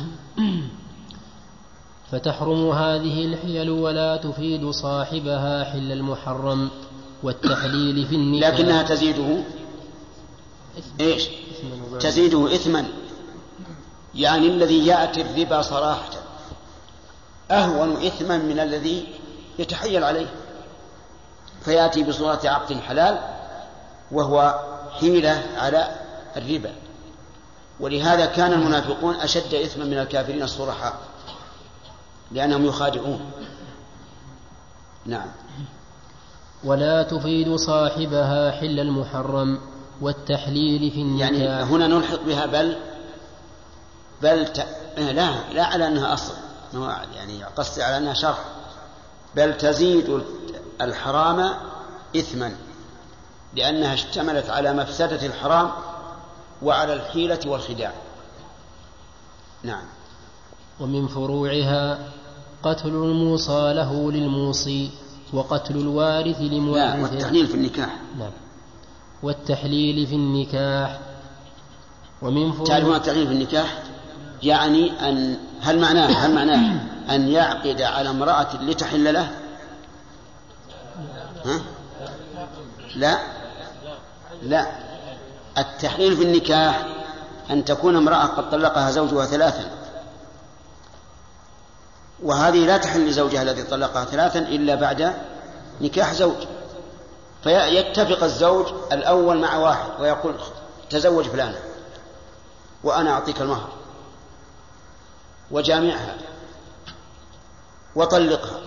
فتحرم هذه الحيل ولا تفيد صاحبها حل المحرم والتحليل في النكاح، لكنها تزيده إيش؟ تزيده إثما. يعني الذي يأتي الربا صراحة أهون إثما من الذي يتحيل عليه، فيأتي بصورة عقد حلال وهو حيلة على الربا. ولهذا كان المنافقون أشد إثما من الكافرين الصرحاء، لأنهم يخادعون. نعم. ولا تفيد صاحبها حل المحرم والتحليل في النكاح. يعني هنا نلحق بها لا على أنها أصل، يعني قصدي على أنها شرح، بل تزيد الحرام إثما، لأنها اشتملت على مفسدة الحرام وعلى الحيلة والخداع. نعم. ومن فروعها قتل الموصى له للموصي وقتل الوارث لمورثه. والتحليل في النكاح. نعم. والتحليل في النكاح. ومن تعرفون التحليل في النكاح يعني هل معناه أن يعقد على امرأة لتحل له؟ ها؟ لا. التحليل في النكاح أن تكون امرأة قد طلقها زوجها 3، وهذه لا تحل لزوجها الذي طلقها 3 إلا بعد نكاح زوج، فيتفق الزوج الأول مع واحد ويقول تزوج فلانة وأنا أعطيك المهر وجامعها وطلقها،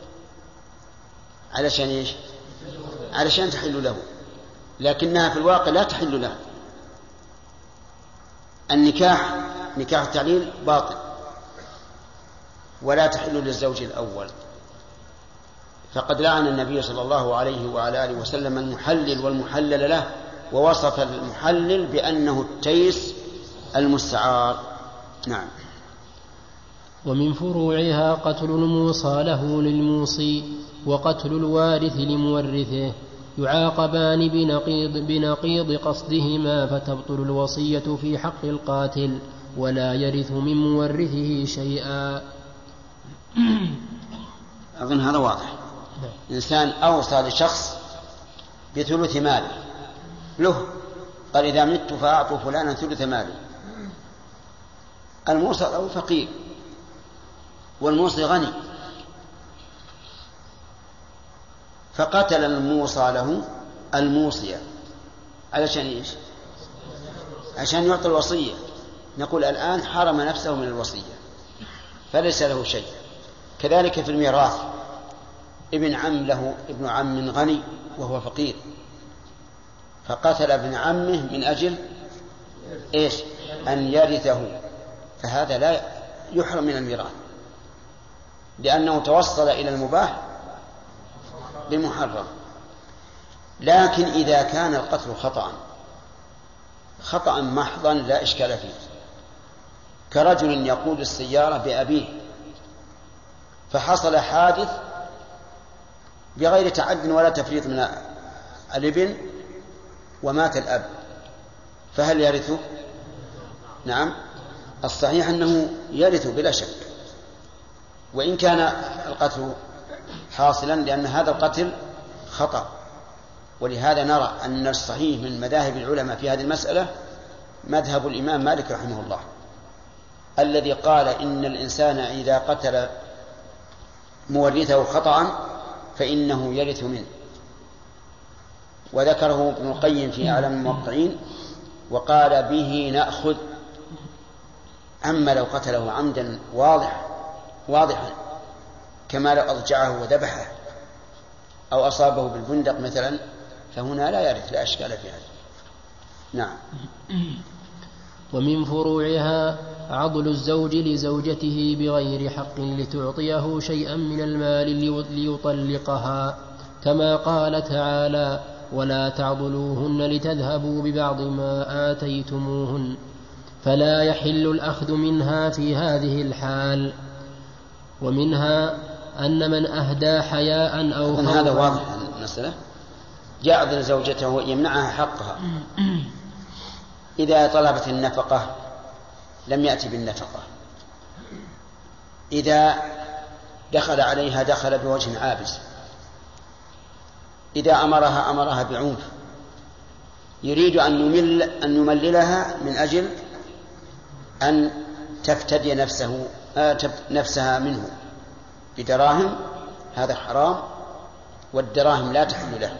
علشان إيش؟ علشان تحل له، لكنها في الواقع لا تحل له. نكاح التعليل باطل ولا تحل للزوج الأول. فقد لعن النبي صلى الله عليه وعلى آله وسلم المحلل والمحلل له، ووصف المحلل بأنه التيس المستعار. نعم. ومن فروعها قتل الموصى له للموصي وقتل الوارث لمورثه، يعاقبان بنقيض قصدهما، فتبطل الوصية في حق القاتل ولا يرث من مورثه شيئا. أظن هذا واضح. إنسان أوصى لشخص بثلث ماله له، قال إذا مت فأعطوا فلانا ثلث ماله. الموصى له فقير والموصي غني، فقتل الموصى له الموصية علشان إيش؟ عشان يعطي الوصية. نقول الآن حرم نفسه من الوصية فليس له شيء. كذلك في الميراث، ابن عم له ابن عم غني وهو فقير، فقتل ابن عمه من أجل إيش؟ أن يرثه، فهذا لا يحرم من الميراث، لأنه توصل إلى المباح بالمحرم. لكن إذا كان القتل خطأ محضا لا إشكال فيه، كرجل يقود السيارة بأبيه فحصل حادث بغير تعد ولا تفريط من الابن ومات الأب، فهل يرثه؟ نعم، الصحيح أنه يرث بلا شك، وإن كان القتل حاصلا، لأن هذا القتل خطأ. ولهذا نرى أن الصحيح من مذاهب العلماء في هذه المسألة مذهب الإمام مالك رحمه الله الذي قال إن الإنسان إذا قتل مورثه خطأ فإنه يرث منه، وذكره ابن القيم في أعلام الموقعين وقال به نأخذ. أما لو قتله عمدا واضحا كما لو أضجعه وذبحه أو أصابه بالبندق مثلا فهنا لا يرث، لا أشكال في هذا. نعم. ومن فروعها عضل الزوج لزوجته بغير حق لتعطيه شيئا من المال ليطلقها، كما قال تعالى: ولا تعضلوهن لتذهبوا ببعض ما آتيتموهن، فلا يحل الأخذ منها في هذه الحال. ومنها أن من أهدى حياء أو خوفا. هذا واضح المسألة. يعضل زوجته يمنعها حقها. إذا طلبت النفقة لم يأتي بالنفقة، إذا دخل عليها دخل بوجه عابس، إذا أمرها بعنف، يريد أن يمللها من أجل أن تفتدي نفسها منه بدراهم، هذا حرام، والدراهم لا تحل له.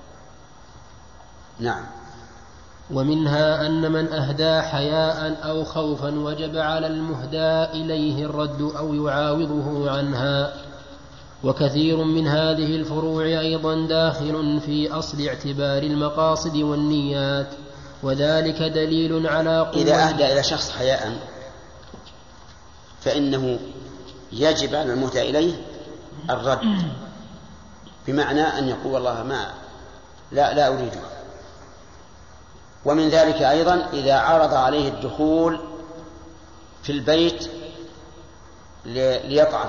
نعم. ومنها أن من أهدى حياء أو خوفا وجب على المهدى إليه الرد أو يعاوضه عنها. وكثير من هذه الفروع أيضا داخل في أصل اعتبار المقاصد والنيات، وذلك دليل على قوة. إذا أهدى إلى شخص حياء فإنه يجب على المهدى إليه الرد، بمعنى أن يقول والله لا أريده. ومن ذلك أيضا إذا عرض عليه الدخول في البيت ليطعم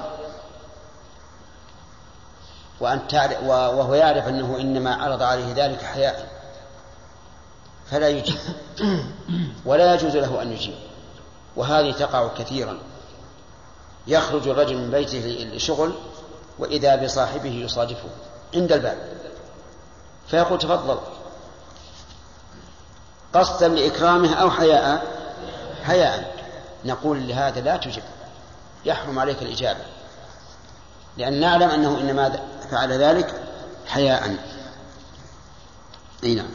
وهو يعرف أنه إنما عرض عليه ذلك حياء فلا يجيب، ولا يجوز له أن يجيب. وهذه تقع كثيرا. يخرج الرجل من بيته لشغل وإذا بصاحبه يصادفه عند الباب فيقول تفضل، قصدا لإكرامه أو حياء. نقول لهذا لا تجب، يحرم عليك الإجابة، لأن نعلم أنه إنما فعل ذلك حياء. أي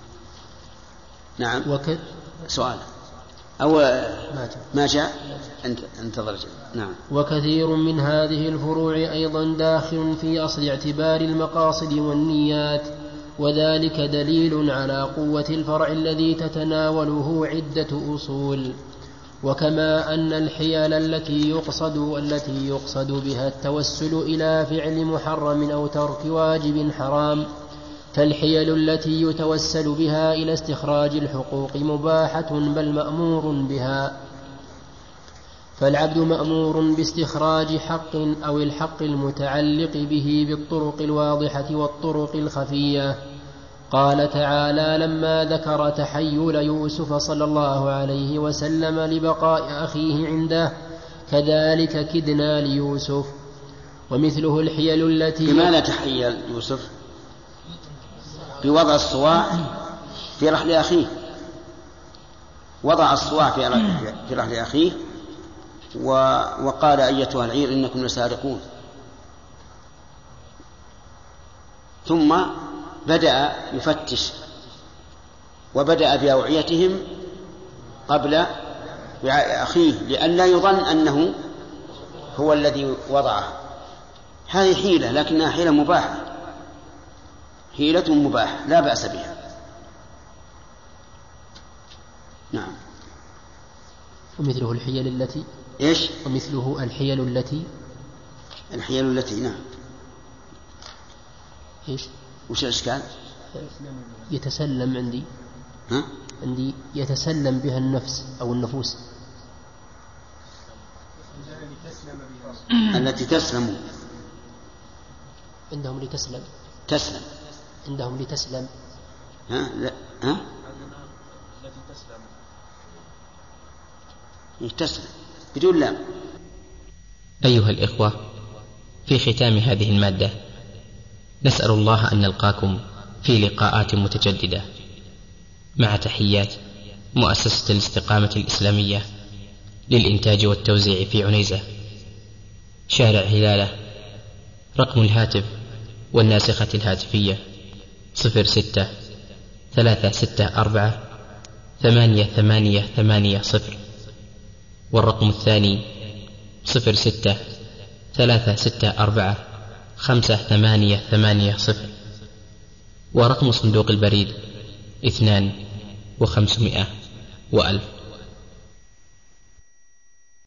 نعم. سؤال أو ما جاء انتظر. نعم. وكثير من هذه الفروع أيضا داخل في أصل اعتبار المقاصد والنيات، وذلك دليل على قوة الفرع الذي تتناوله عدة أصول. وكما أن الحيل التي يقصد بها التوسل إلى فعل محرم أو ترك واجب حرام، فالحيل التي يتوسل بها إلى استخراج الحقوق مباحة بل مأمور بها. فالعبد مأمور باستخراج حق أو الحق المتعلق به بالطرق الواضحة والطرق الخفية. قال تعالى لما ذكر تحيل يوسف صلى الله عليه وسلم لبقاء أخيه عنده: كذلك كدنا ليوسف. ومثله الحيل التي. بماذا تحيل يوسف؟ بوضع الصواع في رحل أخيه، وضع الصواع في رحل أخيه وقال أيتها العير إنكم لسارقون، ثم بدأ يفتش وبدأ بأوعيتهم قبل وعاء أخيه لئلا يظن أنه هو الذي وضعه. هذه حيلة لكنها حيلة مباحة، حيلة مباحة لا بأس بها. نعم. ومثله الحيل التي إيش؟ ومثله الحيل التي نعم. إيش؟ وش الإشكال؟ يتسلم عندي يتسلم بها النفس أو النفوس التي تسلم عندهم تسلم عندهم لتسلم. لا التي تسلم بدون لام. أيها الإخوة، في ختام هذه المادة نسأل الله أن نلقاكم في لقاءات متجددة، مع تحيات مؤسسة الاستقامة الإسلامية للإنتاج والتوزيع في عنيزة، شارع هلالة. رقم الهاتف والناسخة الهاتفية 06-364-8880، والرقم الثاني 06-364-5880، ورقم صندوق البريد 2 و500 و1000.